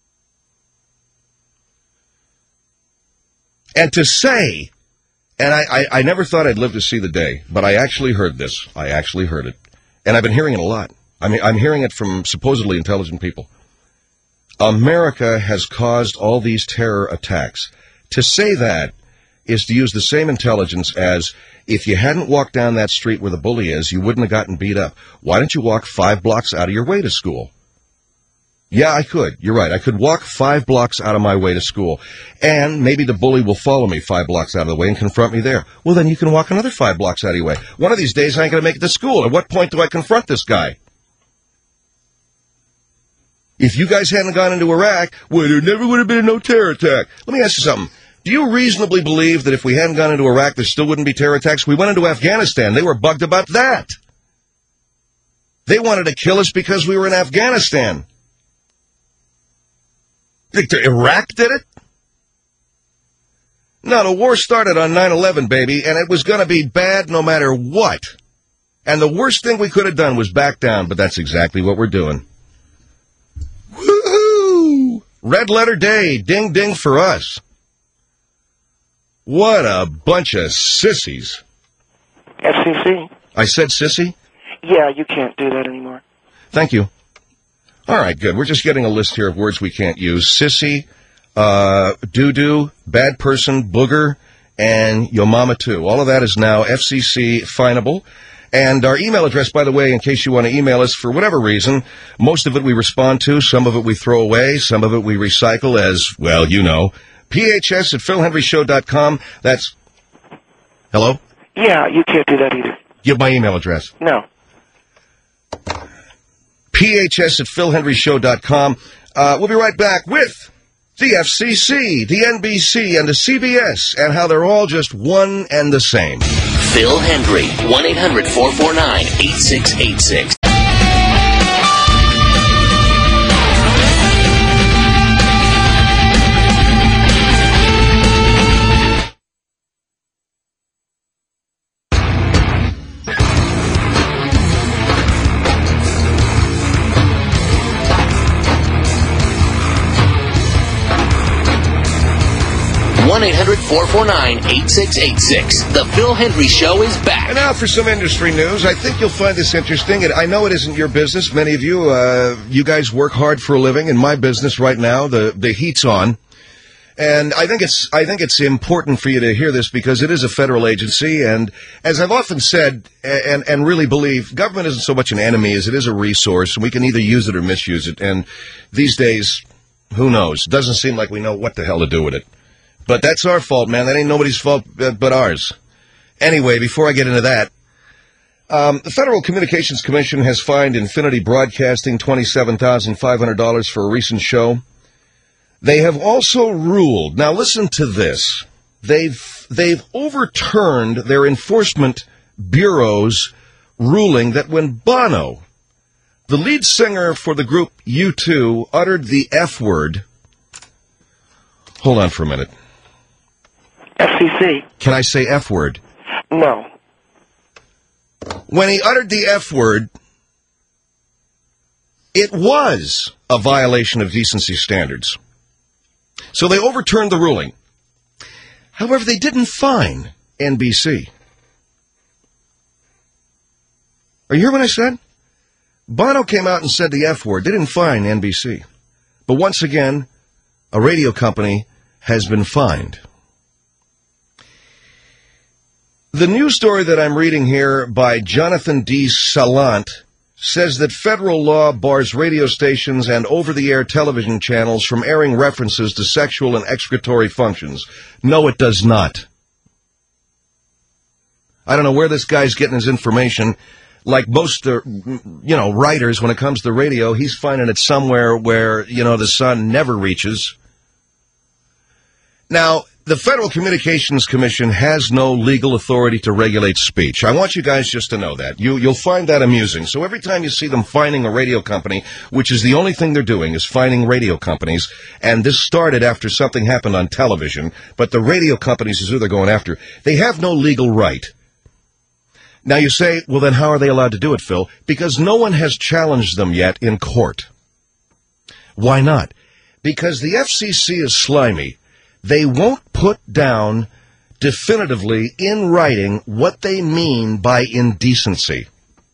And to say, and I never thought I'd live to see the day, but I actually heard this. I actually heard it. And I've been hearing it a lot. I mean, I'm hearing it from supposedly intelligent people. America has caused all these terror attacks. To say that is to use the same intelligence as if you hadn't walked down that street where the bully is, you wouldn't have gotten beat up. Why don't you walk 5 blocks out of your way to school? Yeah, I could. You're right. I could walk 5 blocks out of my way to school. And maybe the bully will follow me 5 blocks out of the way and confront me there. Well, then you can walk another 5 blocks out of your way. One of these days I ain't going to make it to school. At what point do I confront this guy? If you guys hadn't gone into Iraq, well, there never would have been no terror attack. Let me ask you something. Do you reasonably believe that if we hadn't gone into Iraq, there still wouldn't be terror attacks? We went into Afghanistan. They were bugged about that. They wanted to kill us because we were in Afghanistan. Think Iraq did it? No, the war started on 9/11, baby, and it was going to be bad no matter what. And the worst thing we could have done was back down, but that's exactly what we're doing. Woohoo! Red letter day. Ding, ding for us. What a bunch of sissies. FCC. I said sissy? Yeah, you can't do that anymore. Thank you. All right, good. We're just getting a list here of words we can't use. Sissy, doo-doo, bad person, booger, and yo mama too. All of that is now FCC finable. And our email address, by the way, in case you want to email us for whatever reason, most of it we respond to, some of it we throw away, some of it we recycle as, well, you know, phs@philhenryshow.com. That's, Hello? Yeah, you can't do that either. Give my email address. No. phs@philhenryshow.com. We'll be right back with the FCC, the NBC, and the CBS, and how they're all just one and the same. Phil Hendry, 1-800-449-8686. One 1-800-449-8686. The Phil Hendry Show is back. And now for some industry news. I think you'll find this interesting. And I know it isn't your business. Many of you, you guys work hard for a living. In my business right now, the heat's on. And I think it's important for you to hear this because it is a federal agency. And as I've often said and really believe, government isn't so much an enemy as it is a resource. And we can either use it or misuse it. And these days, who knows? It doesn't seem like we know what the hell to do with it. But that's our fault, man. That ain't nobody's fault but ours. Anyway, before I get into that, the Federal Communications Commission has fined Infinity Broadcasting $27,500 for a recent show. They have also ruled, now listen to this, they've overturned their enforcement bureau's ruling that when Bono, the lead singer for the group U2, uttered the F word. Hold on for a minute. FCC. Can I say F word? No. When he uttered the F word, it was a violation of decency standards. So they overturned the ruling. However, they didn't fine NBC. Are you hearing what I said? Bono came out and said the F word. They didn't fine NBC. But once again, a radio company has been fined. The news story that I'm reading here by Jonathan D. Salant says that federal law bars radio stations and over-the-air television channels from airing references to sexual and excretory functions. No, it does not. I don't know where this guy's getting his information. Like most, writers, when it comes to radio, he's finding it somewhere where, the sun never reaches. Now, the Federal Communications Commission has no legal authority to regulate speech. I want you guys just to know that. You'll find that amusing. So every time you see them fining a radio company, which is the only thing they're doing, is fining radio companies, and this started after something happened on television, but the radio companies is who they're going after. They have no legal right. Now you say, well then how are they allowed to do it, Phil? Because no one has challenged them yet in court. Why not? Because the FCC is slimy. They won't put down definitively in writing what they mean by indecency.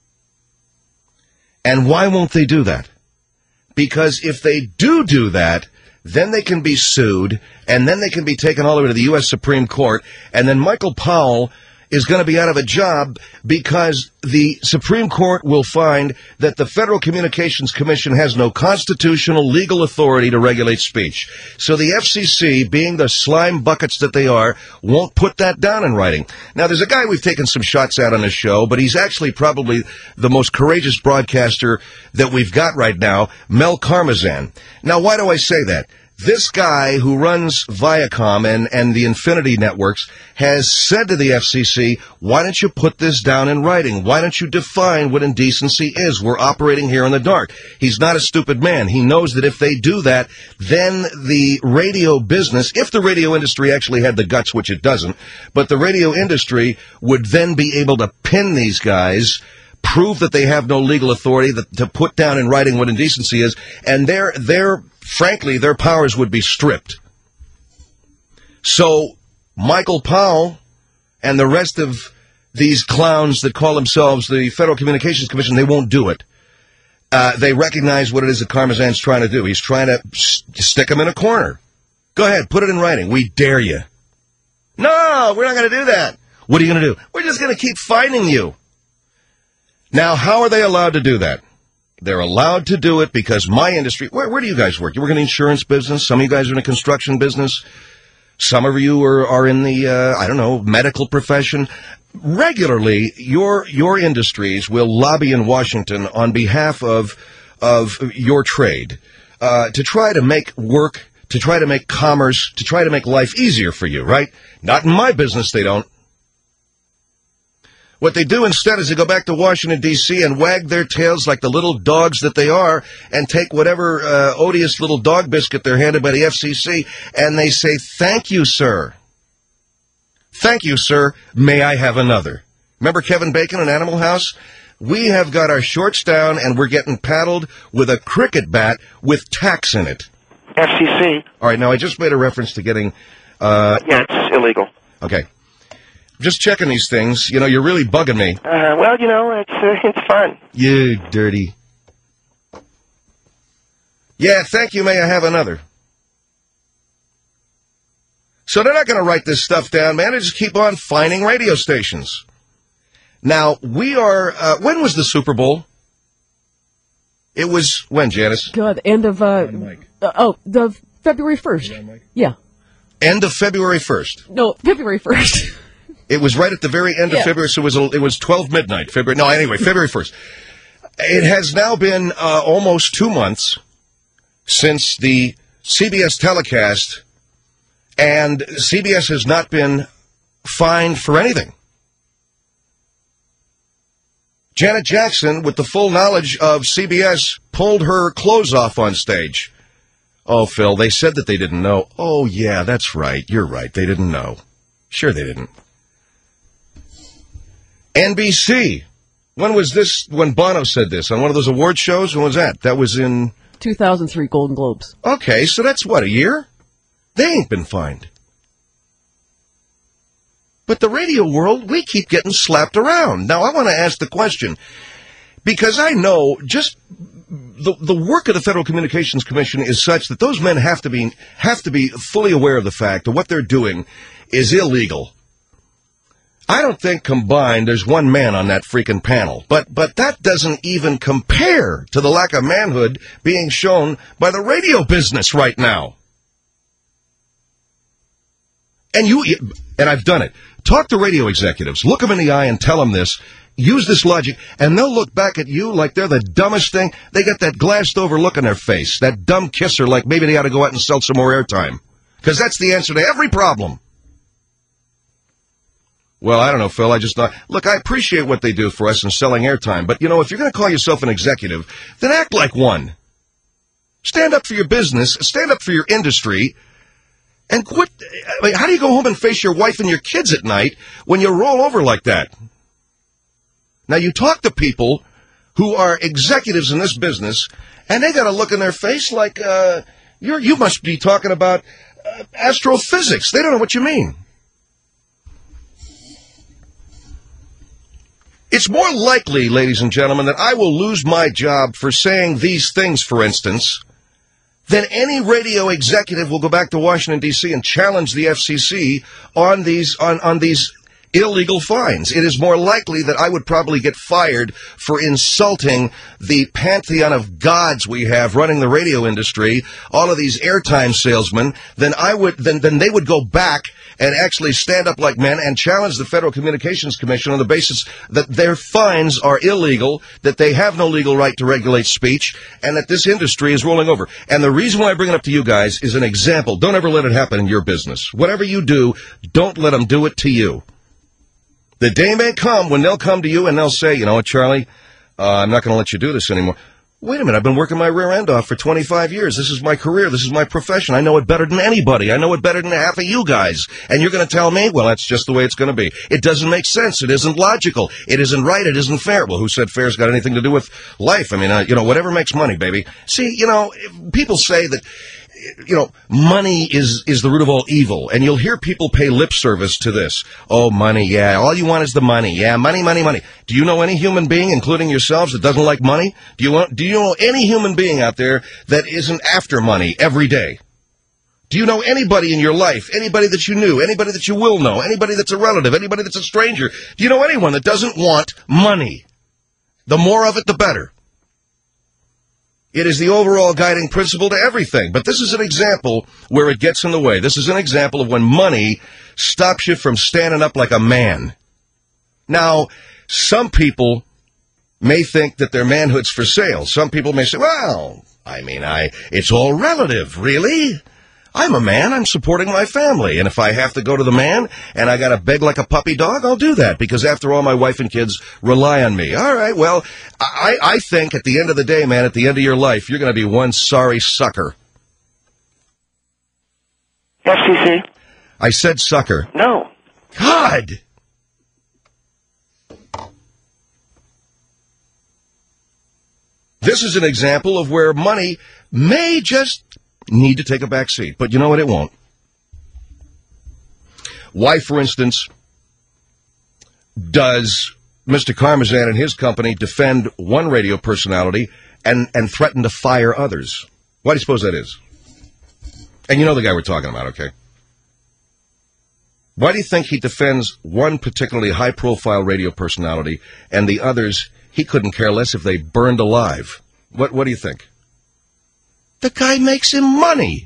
And why won't they do that? Because if they do that, then they can be sued, and then they can be taken all the way to the U.S. Supreme Court, and then Michael Powell is going to be out of a job because the Supreme Court will find that the Federal Communications Commission has no constitutional legal authority to regulate speech. So the FCC, being the slime buckets that they are, won't put that down in writing. Now, there's a guy we've taken some shots at on this show, but he's actually probably the most courageous broadcaster that we've got right now, Mel Karmazin. Now, why do I say that? This guy who runs Viacom and the Infinity Networks has said to the FCC, why don't you put this down in writing? Why don't you define what indecency is? We're operating here in the dark. He's not a stupid man. He knows that if they do that, then the radio business, if the radio industry actually had the guts, which it doesn't, but the radio industry would then be able to pin these guys, prove that they have no legal authority to put down in writing what indecency is, and frankly, their powers would be stripped. So Michael Powell and the rest of these clowns that call themselves the Federal Communications Commission, they won't do it. They recognize what it is that Karmazin's trying to do. He's trying to stick them in a corner. Go ahead, put it in writing. We dare you. No, we're not going to do that. What are you going to do? We're just going to keep fining you. Now, how are they allowed to do that? They're allowed to do it because my industry, where do you guys work? You work in the insurance business? Some of you guys are in the construction business. Some of you are in the, I don't know, medical profession. Regularly, your industries will lobby in Washington on behalf of your trade to try to make work, to try to make commerce, to try to make life easier for you, right? Not in my business, they don't. What they do instead is they go back to Washington, D.C. and wag their tails like the little dogs that they are and take whatever odious little dog biscuit they're handed by the FCC, and they say, "Thank you, sir. Thank you, sir. May I have another?" Remember Kevin Bacon in Animal House? We have got our shorts down, and we're getting paddled with a cricket bat with tacks in it. FCC. All right, now I just made a reference to getting... yeah, it's illegal. Okay. Just checking these things. You know, you're really bugging me. Well, you know, it's fun. You dirty. Yeah, thank you. May I have another? So they're not going to write this stuff down, man. They just keep on finding radio stations. Now, we are... when was the Super Bowl? It was... When, Janice? God, end of... the February 1st. Yeah. End of February 1st. No, February 1st. It was right at the very end of February, so it was 12 midnight. February 1st. It has now been almost 2 months since the CBS telecast, and CBS has not been fined for anything. Janet Jackson, with the full knowledge of CBS, pulled her clothes off on stage. Oh, Phil, they said that they didn't know. Oh, yeah, that's right. You're right. They didn't know. Sure they didn't. NBC. When was this, when Bono said this? On one of those award shows? When was that? That was in... 2003 Golden Globes. Okay, so that's what, a year? They ain't been fined. But the radio world, we keep getting slapped around. Now, I want to ask the question, because I know just the work of the Federal Communications Commission is such that those men have to be fully aware of the fact that what they're doing is illegal. I don't think combined there's one man on that freaking panel, but that doesn't even compare to the lack of manhood being shown by the radio business right now. And I've done it. Talk to radio executives, look them in the eye and tell them this, use this logic, and they'll look back at you like they're the dumbest thing. They got that glassed over look on their face, that dumb kisser, like maybe they ought to go out and sell some more airtime. Because that's the answer to every problem. Well, I don't know, Phil. I just thought, look, I appreciate what they do for us in selling airtime, but, you know, if you're going to call yourself an executive, then act like one. Stand up for your business, stand up for your industry, and quit. I mean, how do you go home and face your wife and your kids at night when you roll over like that? Now, you talk to people who are executives in this business, and they got a look in their face like, you must be talking about astrophysics. They don't know what you mean. It's more likely, ladies and gentlemen, that I will lose my job for saying these things, for instance, than any radio executive will go back to Washington, D.C. and challenge the FCC on these illegal fines. It is more likely that I would probably get fired for insulting the pantheon of gods we have running the radio industry, all of these airtime salesmen, than they would go back and actually stand up like men and challenge the Federal Communications Commission on the basis that their fines are illegal, that they have no legal right to regulate speech, and that this industry is rolling over. And the reason why I bring it up to you guys is an example. Don't ever let it happen in your business. Whatever you do, don't let them do it to you. The day may come when they'll come to you and they'll say, you know what, Charlie, I'm not going to let you do this anymore. Wait a minute, I've been working my rear end off for 25 years. This is my career. This is my profession. I know it better than anybody. I know it better than half of you guys. And you're going to tell me, well, that's just the way it's going to be. It doesn't make sense. It isn't logical. It isn't right. It isn't fair. Well, who said fair's got anything to do with life? I mean, whatever makes money, baby. See, people say that, money is the root of all evil. And you'll hear people pay lip service to this. Oh, money, yeah. All you want is the money. Yeah, money, money, money. Do you know any human being, including yourselves, that doesn't like money? Do you know any human being out there that isn't after money every day? Do you know anybody in your life, anybody that you knew, anybody that you will know, anybody that's a relative, anybody that's a stranger? Do you know anyone that doesn't want money? The more of it, the better. It is the overall guiding principle to everything. But this is an example where it gets in the way. This is an example of when money stops you from standing up like a man. Now, some people may think that their manhood's for sale. Some people may say, well, it's all relative, really? I'm a man, I'm supporting my family, and if I have to go to the man and I gotta beg like a puppy dog, I'll do that, because after all, my wife and kids rely on me. All right, well, I think at the end of the day, man, at the end of your life, you're gonna be one sorry sucker. FCC? I said sucker. No. God! This is an example of where money may just need to take a back seat. But you know what? It won't. Why, for instance, does Mr. Karmazan and his company defend one radio personality and threaten to fire others? Why do you suppose that is? And you know the guy we're talking about, okay? Why do you think he defends one particularly high-profile radio personality and the others, he couldn't care less if they burned alive? What do you think? The guy makes him money.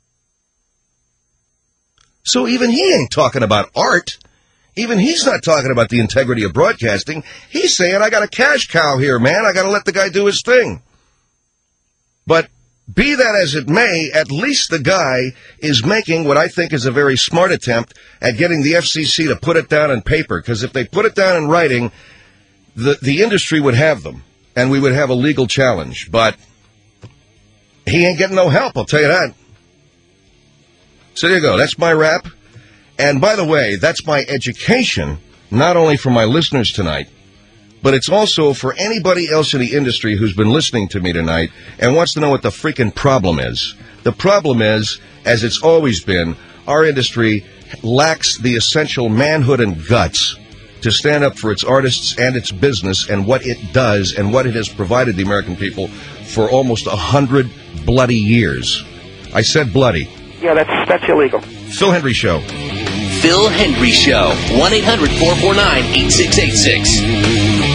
So even he ain't talking about art. Even he's not talking about the integrity of broadcasting. He's saying, I got a cash cow here, man. I got to let the guy do his thing. But be that as it may, at least the guy is making what I think is a very smart attempt at getting the FCC to put it down on paper. Because if they put it down in writing, the industry would have them, and we would have a legal challenge. But he ain't getting no help, I'll tell you that. So there you go. That's my rap. And by the way, that's my education, not only for my listeners tonight, but it's also for anybody else in the industry who's been listening to me tonight and wants to know what the freaking problem is. The problem is, as it's always been, our industry lacks the essential manhood and guts to stand up for its artists and its business and what it does and what it has provided the American people for almost 100 bloody years. I said bloody. Yeah, that's illegal. Phil Hendry Show. Phil Hendry Show. 1-800-449-8686.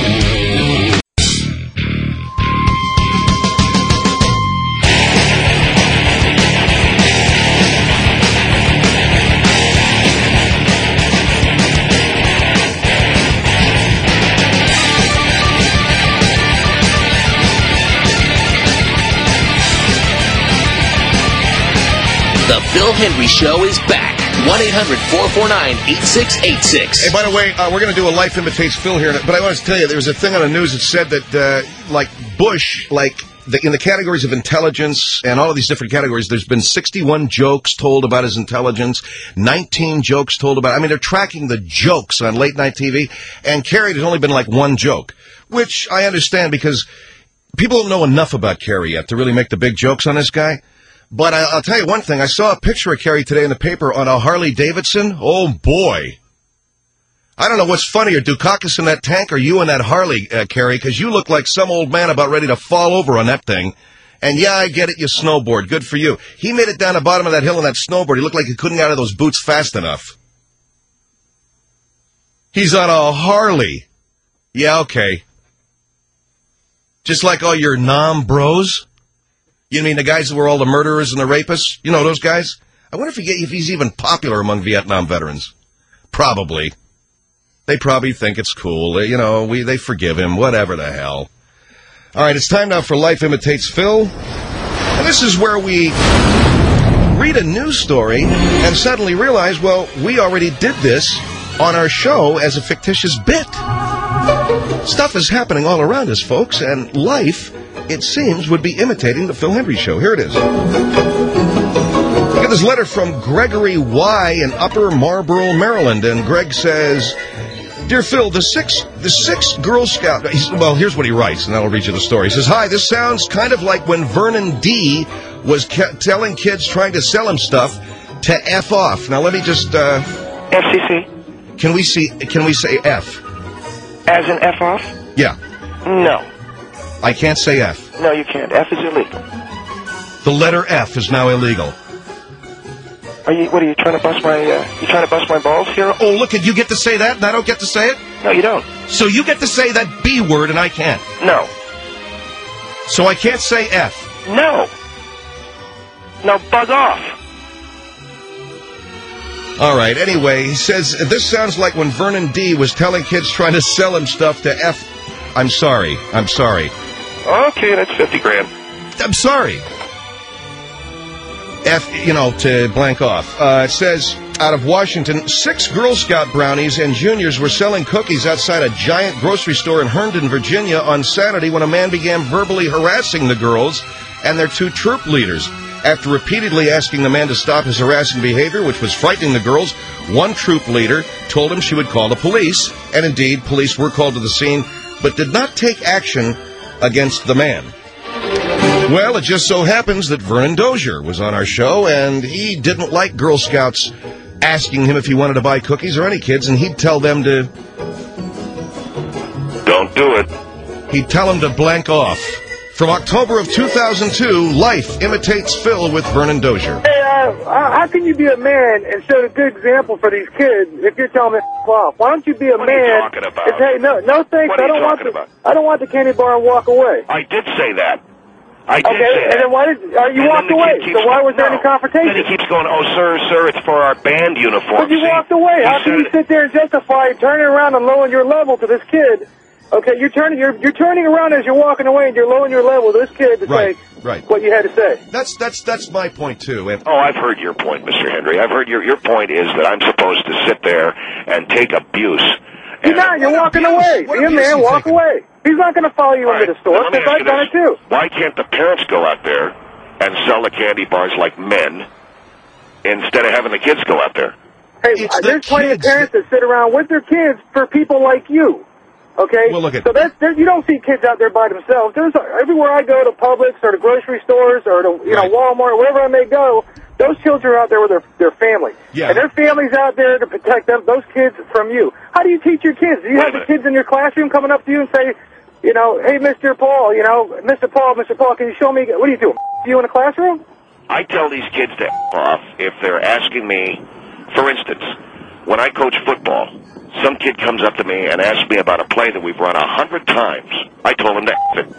The Phil Hendry Show is back. 1-800-449-8686. Hey, by the way, we're going to do a Life Imitates Phil here, but I want to tell you, there was a thing on the news that said that, Bush, in the categories of intelligence and all of these different categories, there's been 61 jokes told about his intelligence, 19 jokes told about, they're tracking the jokes on late night TV, and Kerry, there's only been one joke, which I understand because people don't know enough about Kerry yet to really make the big jokes on this guy. But I'll tell you one thing. I saw a picture of Kerry today in the paper on a Harley Davidson. Oh, boy. I don't know what's funnier, Dukakis in that tank or you in that Harley, Kerry, because you look like some old man about ready to fall over on that thing. And, yeah, I get it, you snowboard. Good for you. He made it down the bottom of that hill on that snowboard. He looked like he couldn't get out of those boots fast enough. He's on a Harley. Yeah, okay. Just like all your bros. You mean the guys that were all the murderers and the rapists? You know those guys? I wonder if he's even popular among Vietnam veterans. Probably. They probably think it's cool. They forgive him. Whatever the hell. All right, it's time now for Life Imitates Phil. And this is where we read a news story and suddenly realize, well, we already did this on our show as a fictitious bit. Stuff is happening all around us, folks, and life, it seems, would be imitating the Phil Hendry Show. Here it is. Get this letter from Gregory Y. in Upper Marlboro, Maryland, and Greg says, Dear Phil, the six Girl Scout... Well, here's what he writes, and I'll read you the story. He says, Hi, this sounds kind of like when Vernon D. was telling kids trying to sell him stuff to F off. Now, let me just... FCC. Can we say F? As in F off? Yeah. No. I can't say F. No, you can't. F is illegal. The letter F is now illegal. What are you trying to bust my? You trying to bust my balls here? Oh, look, you get to say that, and I don't get to say it. No, you don't. So you get to say that B word, and I can't. No. So I can't say F. No. Now bug off. All right, anyway, he says, this sounds like when Vernon D. was telling kids trying to sell him stuff to F. I'm sorry. Okay, that's 50 grand. I'm sorry. F, to blank off. It says, out of Washington, 6 Girl Scout brownies and juniors were selling cookies outside a giant grocery store in Herndon, Virginia on Saturday when a man began verbally harassing the girls and their 2 troop leaders. After repeatedly asking the man to stop his harassing behavior, which was frightening the girls, one troop leader told him she would call the police, and indeed, police were called to the scene, but did not take action against the man. Well, it just so happens that Vernon Dozier was on our show, and he didn't like Girl Scouts asking him if he wanted to buy cookies or any kids, and he'd tell them to... Don't do it. He'd tell them to blank off. From October of 2002, Life imitates Phil with Vernon Dozier. Hey, how can you be a man and set a good example for these kids if you're telling them to f off? Why don't you be a man? What are you talking about? Hey, no thanks. What are you talking about? I don't want the candy bar and walk away. I did say that. I did say that. And then why did you walked away? So why was there any confrontation? Then he keeps going, oh, sir, it's for our band uniform. But you walked away. How can you sit there and justify turning around and lowering your level to this kid? Okay, you're turning around as you're walking away, and you're lowering your level to this kid to say what you had to say. That's my point too. Oh, I've heard your point, Mr. Henry. I've heard your point is that I'm supposed to sit there and take abuse. You're not. You're walking away. Be a man. Walk away. He's not going to follow you into the store because I've done it too. Why can't the parents go out there and sell the candy bars like men instead of having the kids go out there? Hey, there's plenty of parents that sit around with their kids for people like you. Okay, well, look at so you don't see kids out there by themselves. There's everywhere I go to Publix or to grocery stores or to Walmart, wherever I may go. Those children are out there with their family, and their family's out there to protect those kids from you. How do you teach your kids? Do you have the kids in your classroom coming up to you and say, hey, Mr. Paul, Mr. Paul, can you show me? What do you do? You in a classroom? I tell these kids to F off if they're asking me. For instance, when I coach football, some kid comes up to me and asks me about a play that we've run 100 times. I told him to F it.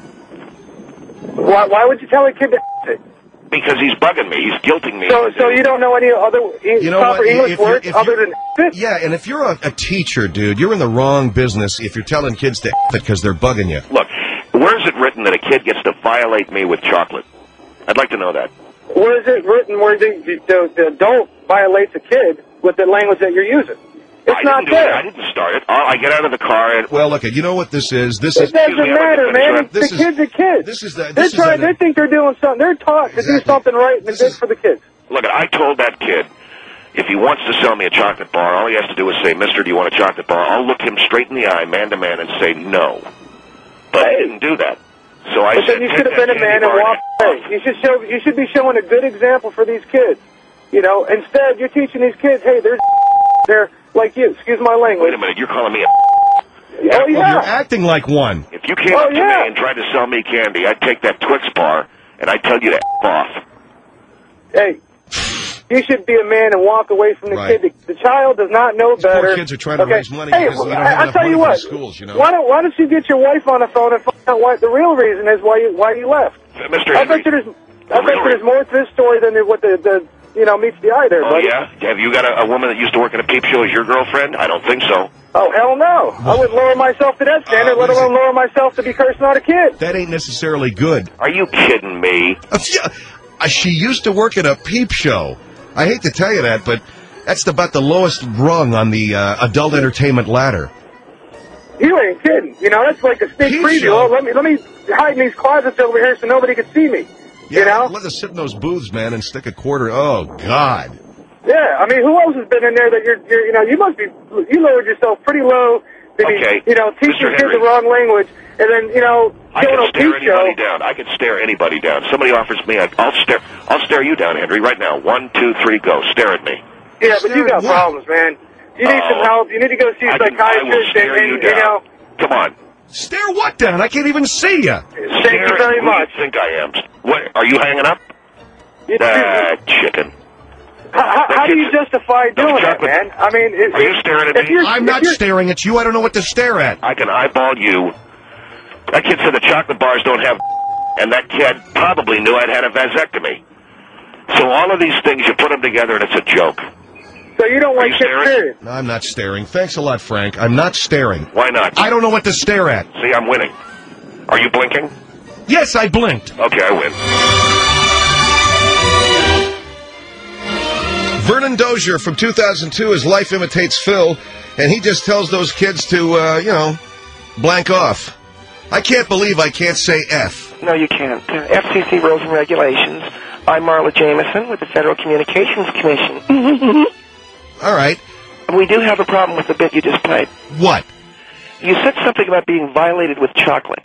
Why would you tell a kid to F it? Because he's bugging me. He's guilting me. So you don't know any other proper English words other than F it? Yeah, and if you're a teacher, dude, you're in the wrong business if you're telling kids to F it because they're bugging you. Look, where is it written that a kid gets to violate me with chocolate? I'd like to know that. Where is it written where the adult violates a kid with the language that you're using? It's not there. I didn't start it. I get out of the car and... Well, look, you know what this is? It doesn't matter, man. The kid's a kid. They think they're doing something. They're taught to do something right and good for the kids. Look, I told that kid, if he wants to sell me a chocolate bar, all he has to do is say, mister, do you want a chocolate bar? I'll look him straight in the eye, man to man, and say no. But he didn't do that. So I said, then you should have been a man and walked away. You should be showing a good example for these kids. Instead, you're teaching these kids, hey, they're like you. Excuse my language. Wait a minute, you're calling me a... Oh, yeah. Well, you're acting like one. If you came up to me and tried to sell me candy, I'd take that Twix bar, and I'd tell you to F off. Hey, you should be a man and walk away from the kid. The child does not know better. Poor kids are trying to raise money hey, because they don't have enough money for the schools, Why don't you get your wife on the phone and find out what the real reason is why you left? Mr. I bet there's more to this story than what the meets the eye there, buddy. Oh, yeah? Have you got a woman that used to work at a peep show as your girlfriend? I don't think so. Oh, hell no. I wouldn't lower myself to that standard, let alone lower myself to be cursing out a kid. That ain't necessarily good. Are you kidding me? She used to work at a peep show. I hate to tell you that, but that's about the lowest rung on the adult entertainment ladder. You ain't kidding. That's like a sneak preview. Oh, let me hide in these closets over here so nobody can see me. Yeah, let us sit in those booths, man, and stick a quarter. Oh, God. Yeah, I mean, who else has been in there that you lowered yourself pretty low to be, teaching kids the wrong language, and then, I can stare anybody down. I can stare anybody down. Somebody offers me, I'll stare you down, Henry, right now. 1, 2, 3, go. Stare at me. Yeah, but you got problems, man. You need some help. You need to go see a psychiatrist and Come on. Stare what down? I can't even see you. Thank you very much. Who do you think I am? What, are you hanging up? Chicken. How do you justify doing that, man? I mean, are you staring at me? I'm not staring at you. I don't know what to stare at. I can eyeball you. That kid said the chocolate bars don't have And that kid probably knew I'd had a vasectomy. So all of these things, you put them together, and it's a joke. So you don't like staring? No, I'm not staring. Thanks a lot, Frank. I'm not staring. Why not? I don't know what to stare at. See, I'm winning. Are you blinking? Yes, I blinked. Okay, I win. Vernon Dozier from 2002, his life imitates Phil, and he just tells those kids to, blank off. I can't believe I can't say F. No, you can't. FCC rules and regulations. I'm Marla Jameson with the Federal Communications Commission. All right. We do have a problem with the bit you just played. What? You said something about being violated with chocolate.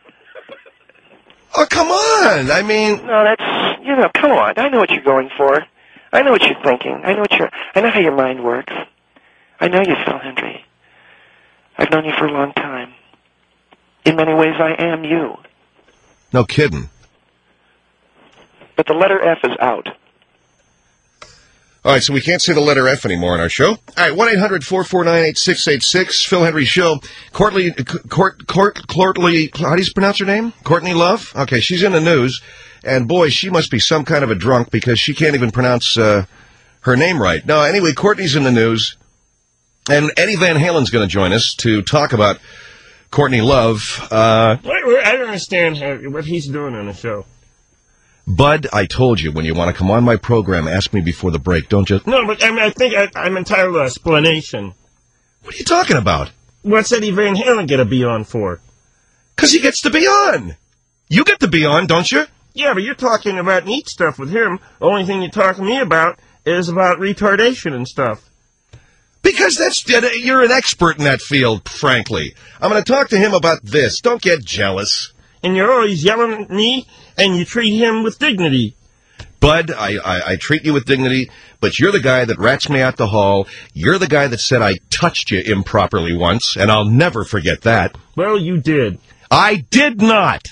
Oh, come on. I mean... No, that's... come on. I know what you're going for. I know what you're thinking. I know how your mind works. I know you, Phil Hendry. I've known you for a long time. In many ways, I am you. No kidding. But the letter F is out. All right, so we can't say the letter F anymore on our show. All right, 1-800-449-8686, Phil Hendry Show. Courtney, how do you pronounce her name? Courtney Love? Okay, she's in the news. And, boy, she must be some kind of a drunk because she can't even pronounce her name right. No, anyway, Courtney's in the news. And Eddie Van Halen's going to join us to talk about Courtney Love. I don't understand what he's doing on the show. Bud, I told you, when you want to come on my program, ask me before the break. Don't just... No, but I think I'm entitled to an explanation. What are you talking about? What's Eddie Van Halen going to be on for? Because he gets to be on. You get to be on, don't you? Yeah, but you're talking about neat stuff with him. The only thing you talk to me about is about retardation and stuff. Because you're an expert in that field, frankly. I'm going to talk to him about this. Don't get jealous. And you're always yelling at me, and you treat him with dignity. Bud, I treat you with dignity, but you're the guy that rats me out the hall. You're the guy that said I touched you improperly once, and I'll never forget that. Well, you did. I did not.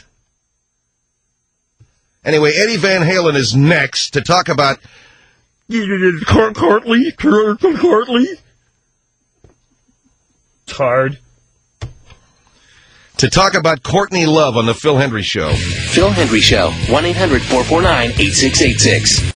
Anyway, Eddie Van Halen is next to talk about... Courtney? Tard. To talk about Courtney Love on the Phil Hendry Show. Phil Hendry Show, 1-800-449-8686.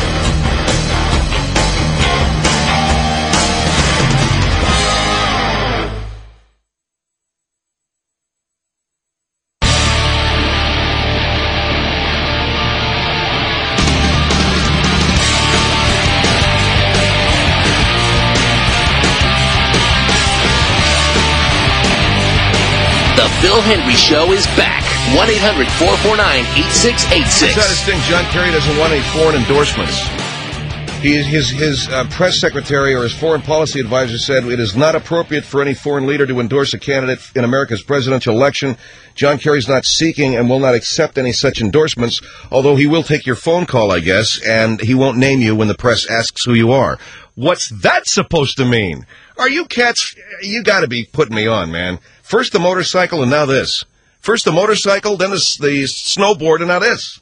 The Phil Hendry Show is back. 1-800-449-8686. The saddest thing, John Kerry doesn't want any foreign endorsements. His press secretary or his foreign policy advisor said it is not appropriate for any foreign leader to endorse a candidate in America's presidential election. John Kerry's not seeking and will not accept any such endorsements, although he will take your phone call, I guess, and he won't name you when the press asks who you are. What's that supposed to mean? Are you cats... You got to be putting me on, man. First the motorcycle and now this. First the motorcycle, then the snowboard, and now this.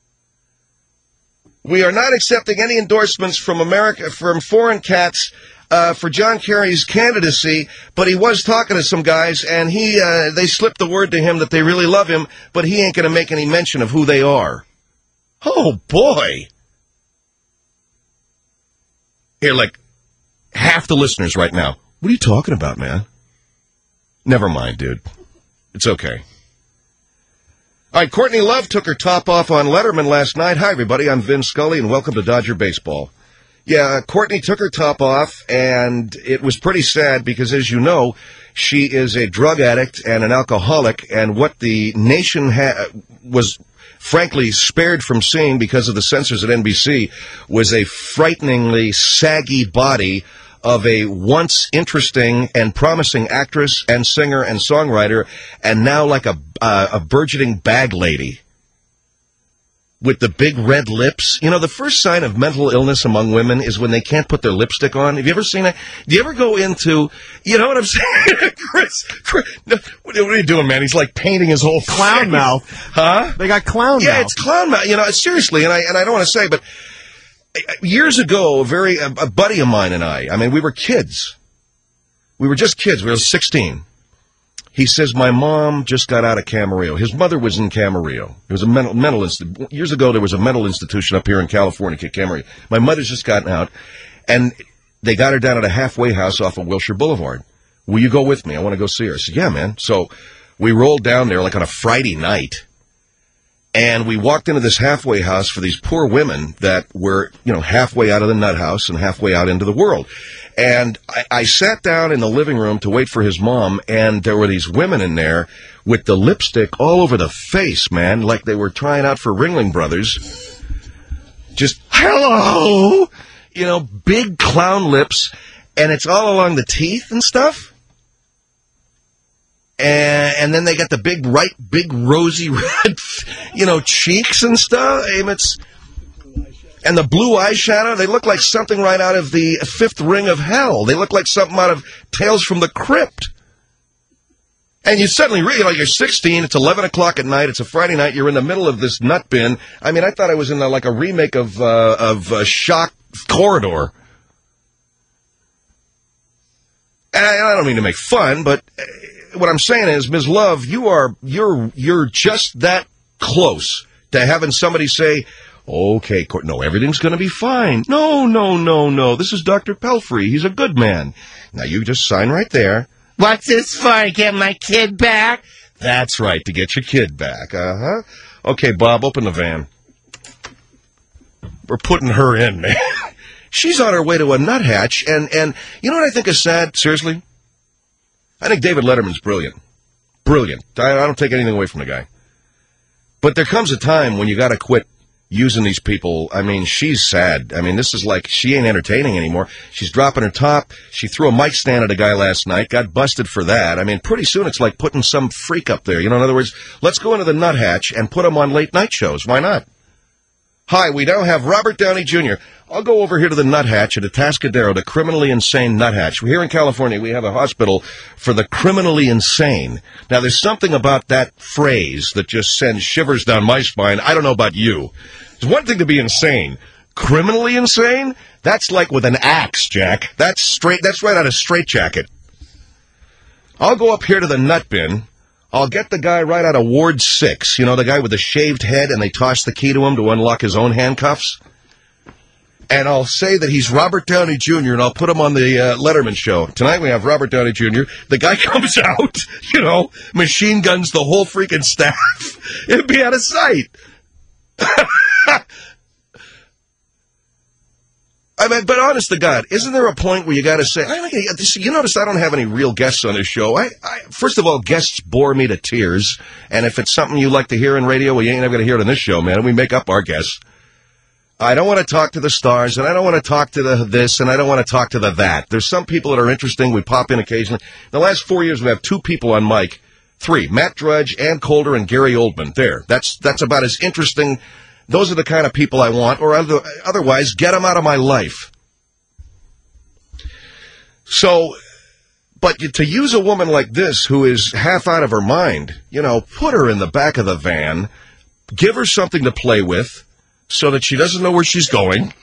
We are not accepting any endorsements from foreign cats for John Kerry's candidacy, but he was talking to some guys, and they slipped the word to him that they really love him, but he ain't going to make any mention of who they are. Oh, boy. Here, like, half the listeners right now. What are you talking about, man? Never mind, dude. It's okay. All right, Courtney Love took her top off on Letterman last night. Hi, everybody. I'm Vin Scully, and welcome to Dodger Baseball. Yeah, Courtney took her top off, and it was pretty sad because, as you know, she is a drug addict and an alcoholic, and what the nation was frankly spared from seeing because of the censors at NBC was a frighteningly saggy body of a once interesting and promising actress and singer and songwriter, and now like a burgeoning bag lady with the big red lips. You know, the first sign of mental illness among women is when they can't put their lipstick on. Have you ever seen that? Do you ever go into, you know what I'm saying? Chris, what are you doing, man? He's like painting his whole clown face. Mouth. Huh? They got clown mouth. Yeah, it's clown mouth. You know, seriously, and I don't want to say, but years ago, a buddy of mine and I mean, we were kids. We were just kids. We were 16. He says, my mom just got out of Camarillo. His mother was in Camarillo. It was a mental institution. Years ago, there was a mental institution up here in California, Camarillo. My mother's just gotten out, and they got her down at a halfway house off of Wilshire Boulevard. Will you go with me? I want to go see her. I said, yeah, man. So we rolled down there like on a Friday night, and we walked into this halfway house for these poor women that were, halfway out of the nut house and halfway out into the world. And I sat down in the living room to wait for his mom, and there were these women in there with the lipstick all over the face, man, like they were trying out for Ringling Brothers. Just, hello! Big clown lips, and it's all along the teeth and stuff. And then they got the big rosy red, cheeks and stuff. And the blue eyeshadow, they look like something right out of the Fifth Ring of Hell. They look like something out of Tales from the Crypt. And you suddenly realize you're 16, it's 11 o'clock at night, it's a Friday night, you're in the middle of this nut bin. I mean, I thought I was in like a remake of Shock Corridor. And I don't mean to make fun, but what I'm saying is, Ms. Love, you're just that close to having somebody say, okay, no, everything's going to be fine. No. This is Dr. Pelfrey. He's a good man. Now, you just sign right there. What's this for? Get my kid back? That's right, to get your kid back. Uh-huh. Okay, Bob, open the van. We're putting her in, man. She's on her way to a nuthatch, and you know what I think is sad? Seriously? I think David Letterman's brilliant. Brilliant. I don't take anything away from the guy. But there comes a time when you got to quit using these people. I mean, she's sad. I mean, this is like, she ain't entertaining anymore. She's dropping her top. She threw a mic stand at a guy last night, got busted for that. I mean, pretty soon it's like putting some freak up there. In other words, let's go into the nuthatch and put him on late night shows. Why not? Hi, we now have Robert Downey Jr. I'll go over here to the nuthatch at Atascadero, the criminally insane nuthatch. Here in California, we have a hospital for the criminally insane. Now, there's something about that phrase that just sends shivers down my spine. I don't know about you. It's one thing to be insane. Criminally insane? That's like with an axe, Jack. That's right out of Straitjacket. I'll go up here to the nut bin. I'll get the guy right out of Ward 6. The guy with the shaved head, and they toss the key to him to unlock his own handcuffs. And I'll say that he's Robert Downey Jr., and I'll put him on the Letterman show. Tonight we have Robert Downey Jr. The guy comes out, machine guns the whole freaking staff. It'd be out of sight. I mean, but honest to God, isn't there a point where you got to say, you notice I don't have any real guests on this show. First of all, guests bore me to tears, and if it's something you like to hear in radio, well, you ain't never going to hear it on this show, man, and we make up our guests. I don't want to talk to the stars, and I don't want to talk to the this, and I don't want to talk to the that. There's some people that are interesting. We pop in occasionally. The last 4 years, we have 2 people on mic. 3, Matt Drudge, Ann Coulter, and Gary Oldman. There. That's about as interesting. Those are the kind of people I want, or otherwise, get them out of my life. So, but to use a woman like this who is half out of her mind, put her in the back of the van, give her something to play with so that she doesn't know where she's going,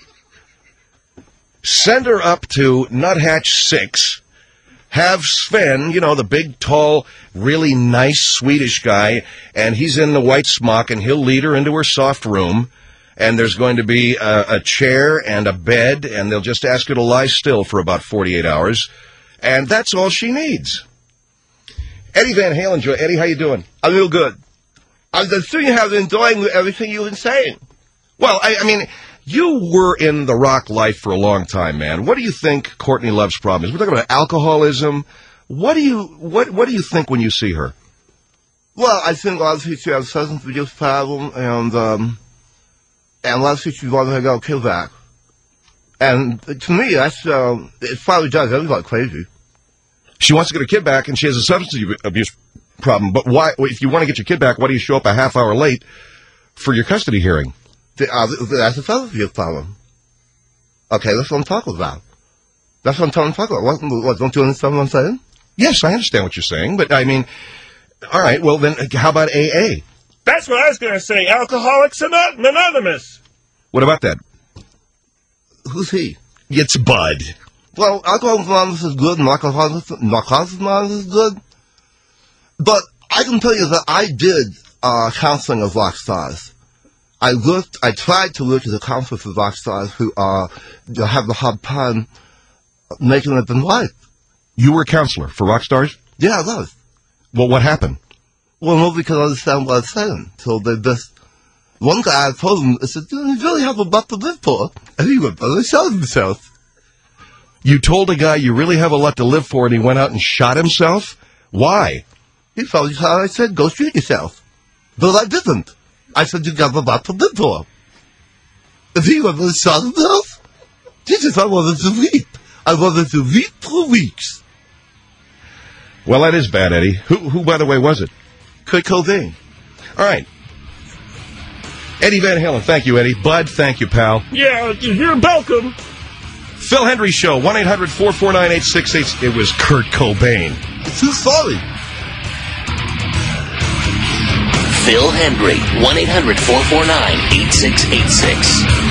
send her up to Nuthatch 6, have Sven, the big, tall, really nice Swedish guy, and he's in the white smock, and he'll lead her into her soft room, and there's going to be a chair and a bed, and they'll just ask her to lie still for about 48 hours, and that's all she needs. Eddie Van Halen, Eddie, how you doing? I'm real good. I'm just you have been enjoying everything you've been saying. Well, I mean, you were in the rock life for a long time, man. What do you think Courtney Love's problem is? We're talking about alcoholism. What do you think when you see her? Well, I think obviously she has a substance abuse problem, and obviously she wants to get her kid back. And to me, that's it probably does everybody crazy. She wants to get her kid back, and she has a substance abuse problem. But why? If you want to get your kid back, why do you show up a half hour late for your custody hearing? That's a substance abuse problem. Okay, that's what I'm talking about. That's what I'm talking about. What, don't you understand what I'm saying? Yes, I understand what you're saying, but I mean, all right, well then, how about AA? That's what I was going to say, Alcoholics Anonymous. What about that? Who's he? It's Bud. Well, Alcoholics Anonymous is good, and Narcotics Anonymous is good. But I can tell you that I did counseling of rock stars. I tried to look at the counselors of rock stars who have a hard time making it in life. You were a counselor for rock stars? Yeah, I was. Well, what happened? Well, nobody could understand what I was saying. So they just... One guy, I told him, I said, you really have a lot to live for. And he went, but he shot himself. You told a guy you really have a lot to live for, and he went out and shot himself? Why? He felt how I said, go shoot yourself. But I didn't. I said, you got a lot to live for. And he went and shot himself. Jesus, I wanted to weep. I wanted to weep for weeks. Well, that is bad, Eddie. Who, by the way, was it? Kurt Cobain. All right. Eddie Van Halen. Thank you, Eddie. Bud, thank you, pal. Yeah, you're welcome. Phil Hendry Show, 1-800-449-8688. It was Kurt Cobain. Too sorry. Phil Hendry, 1-800-449-8686.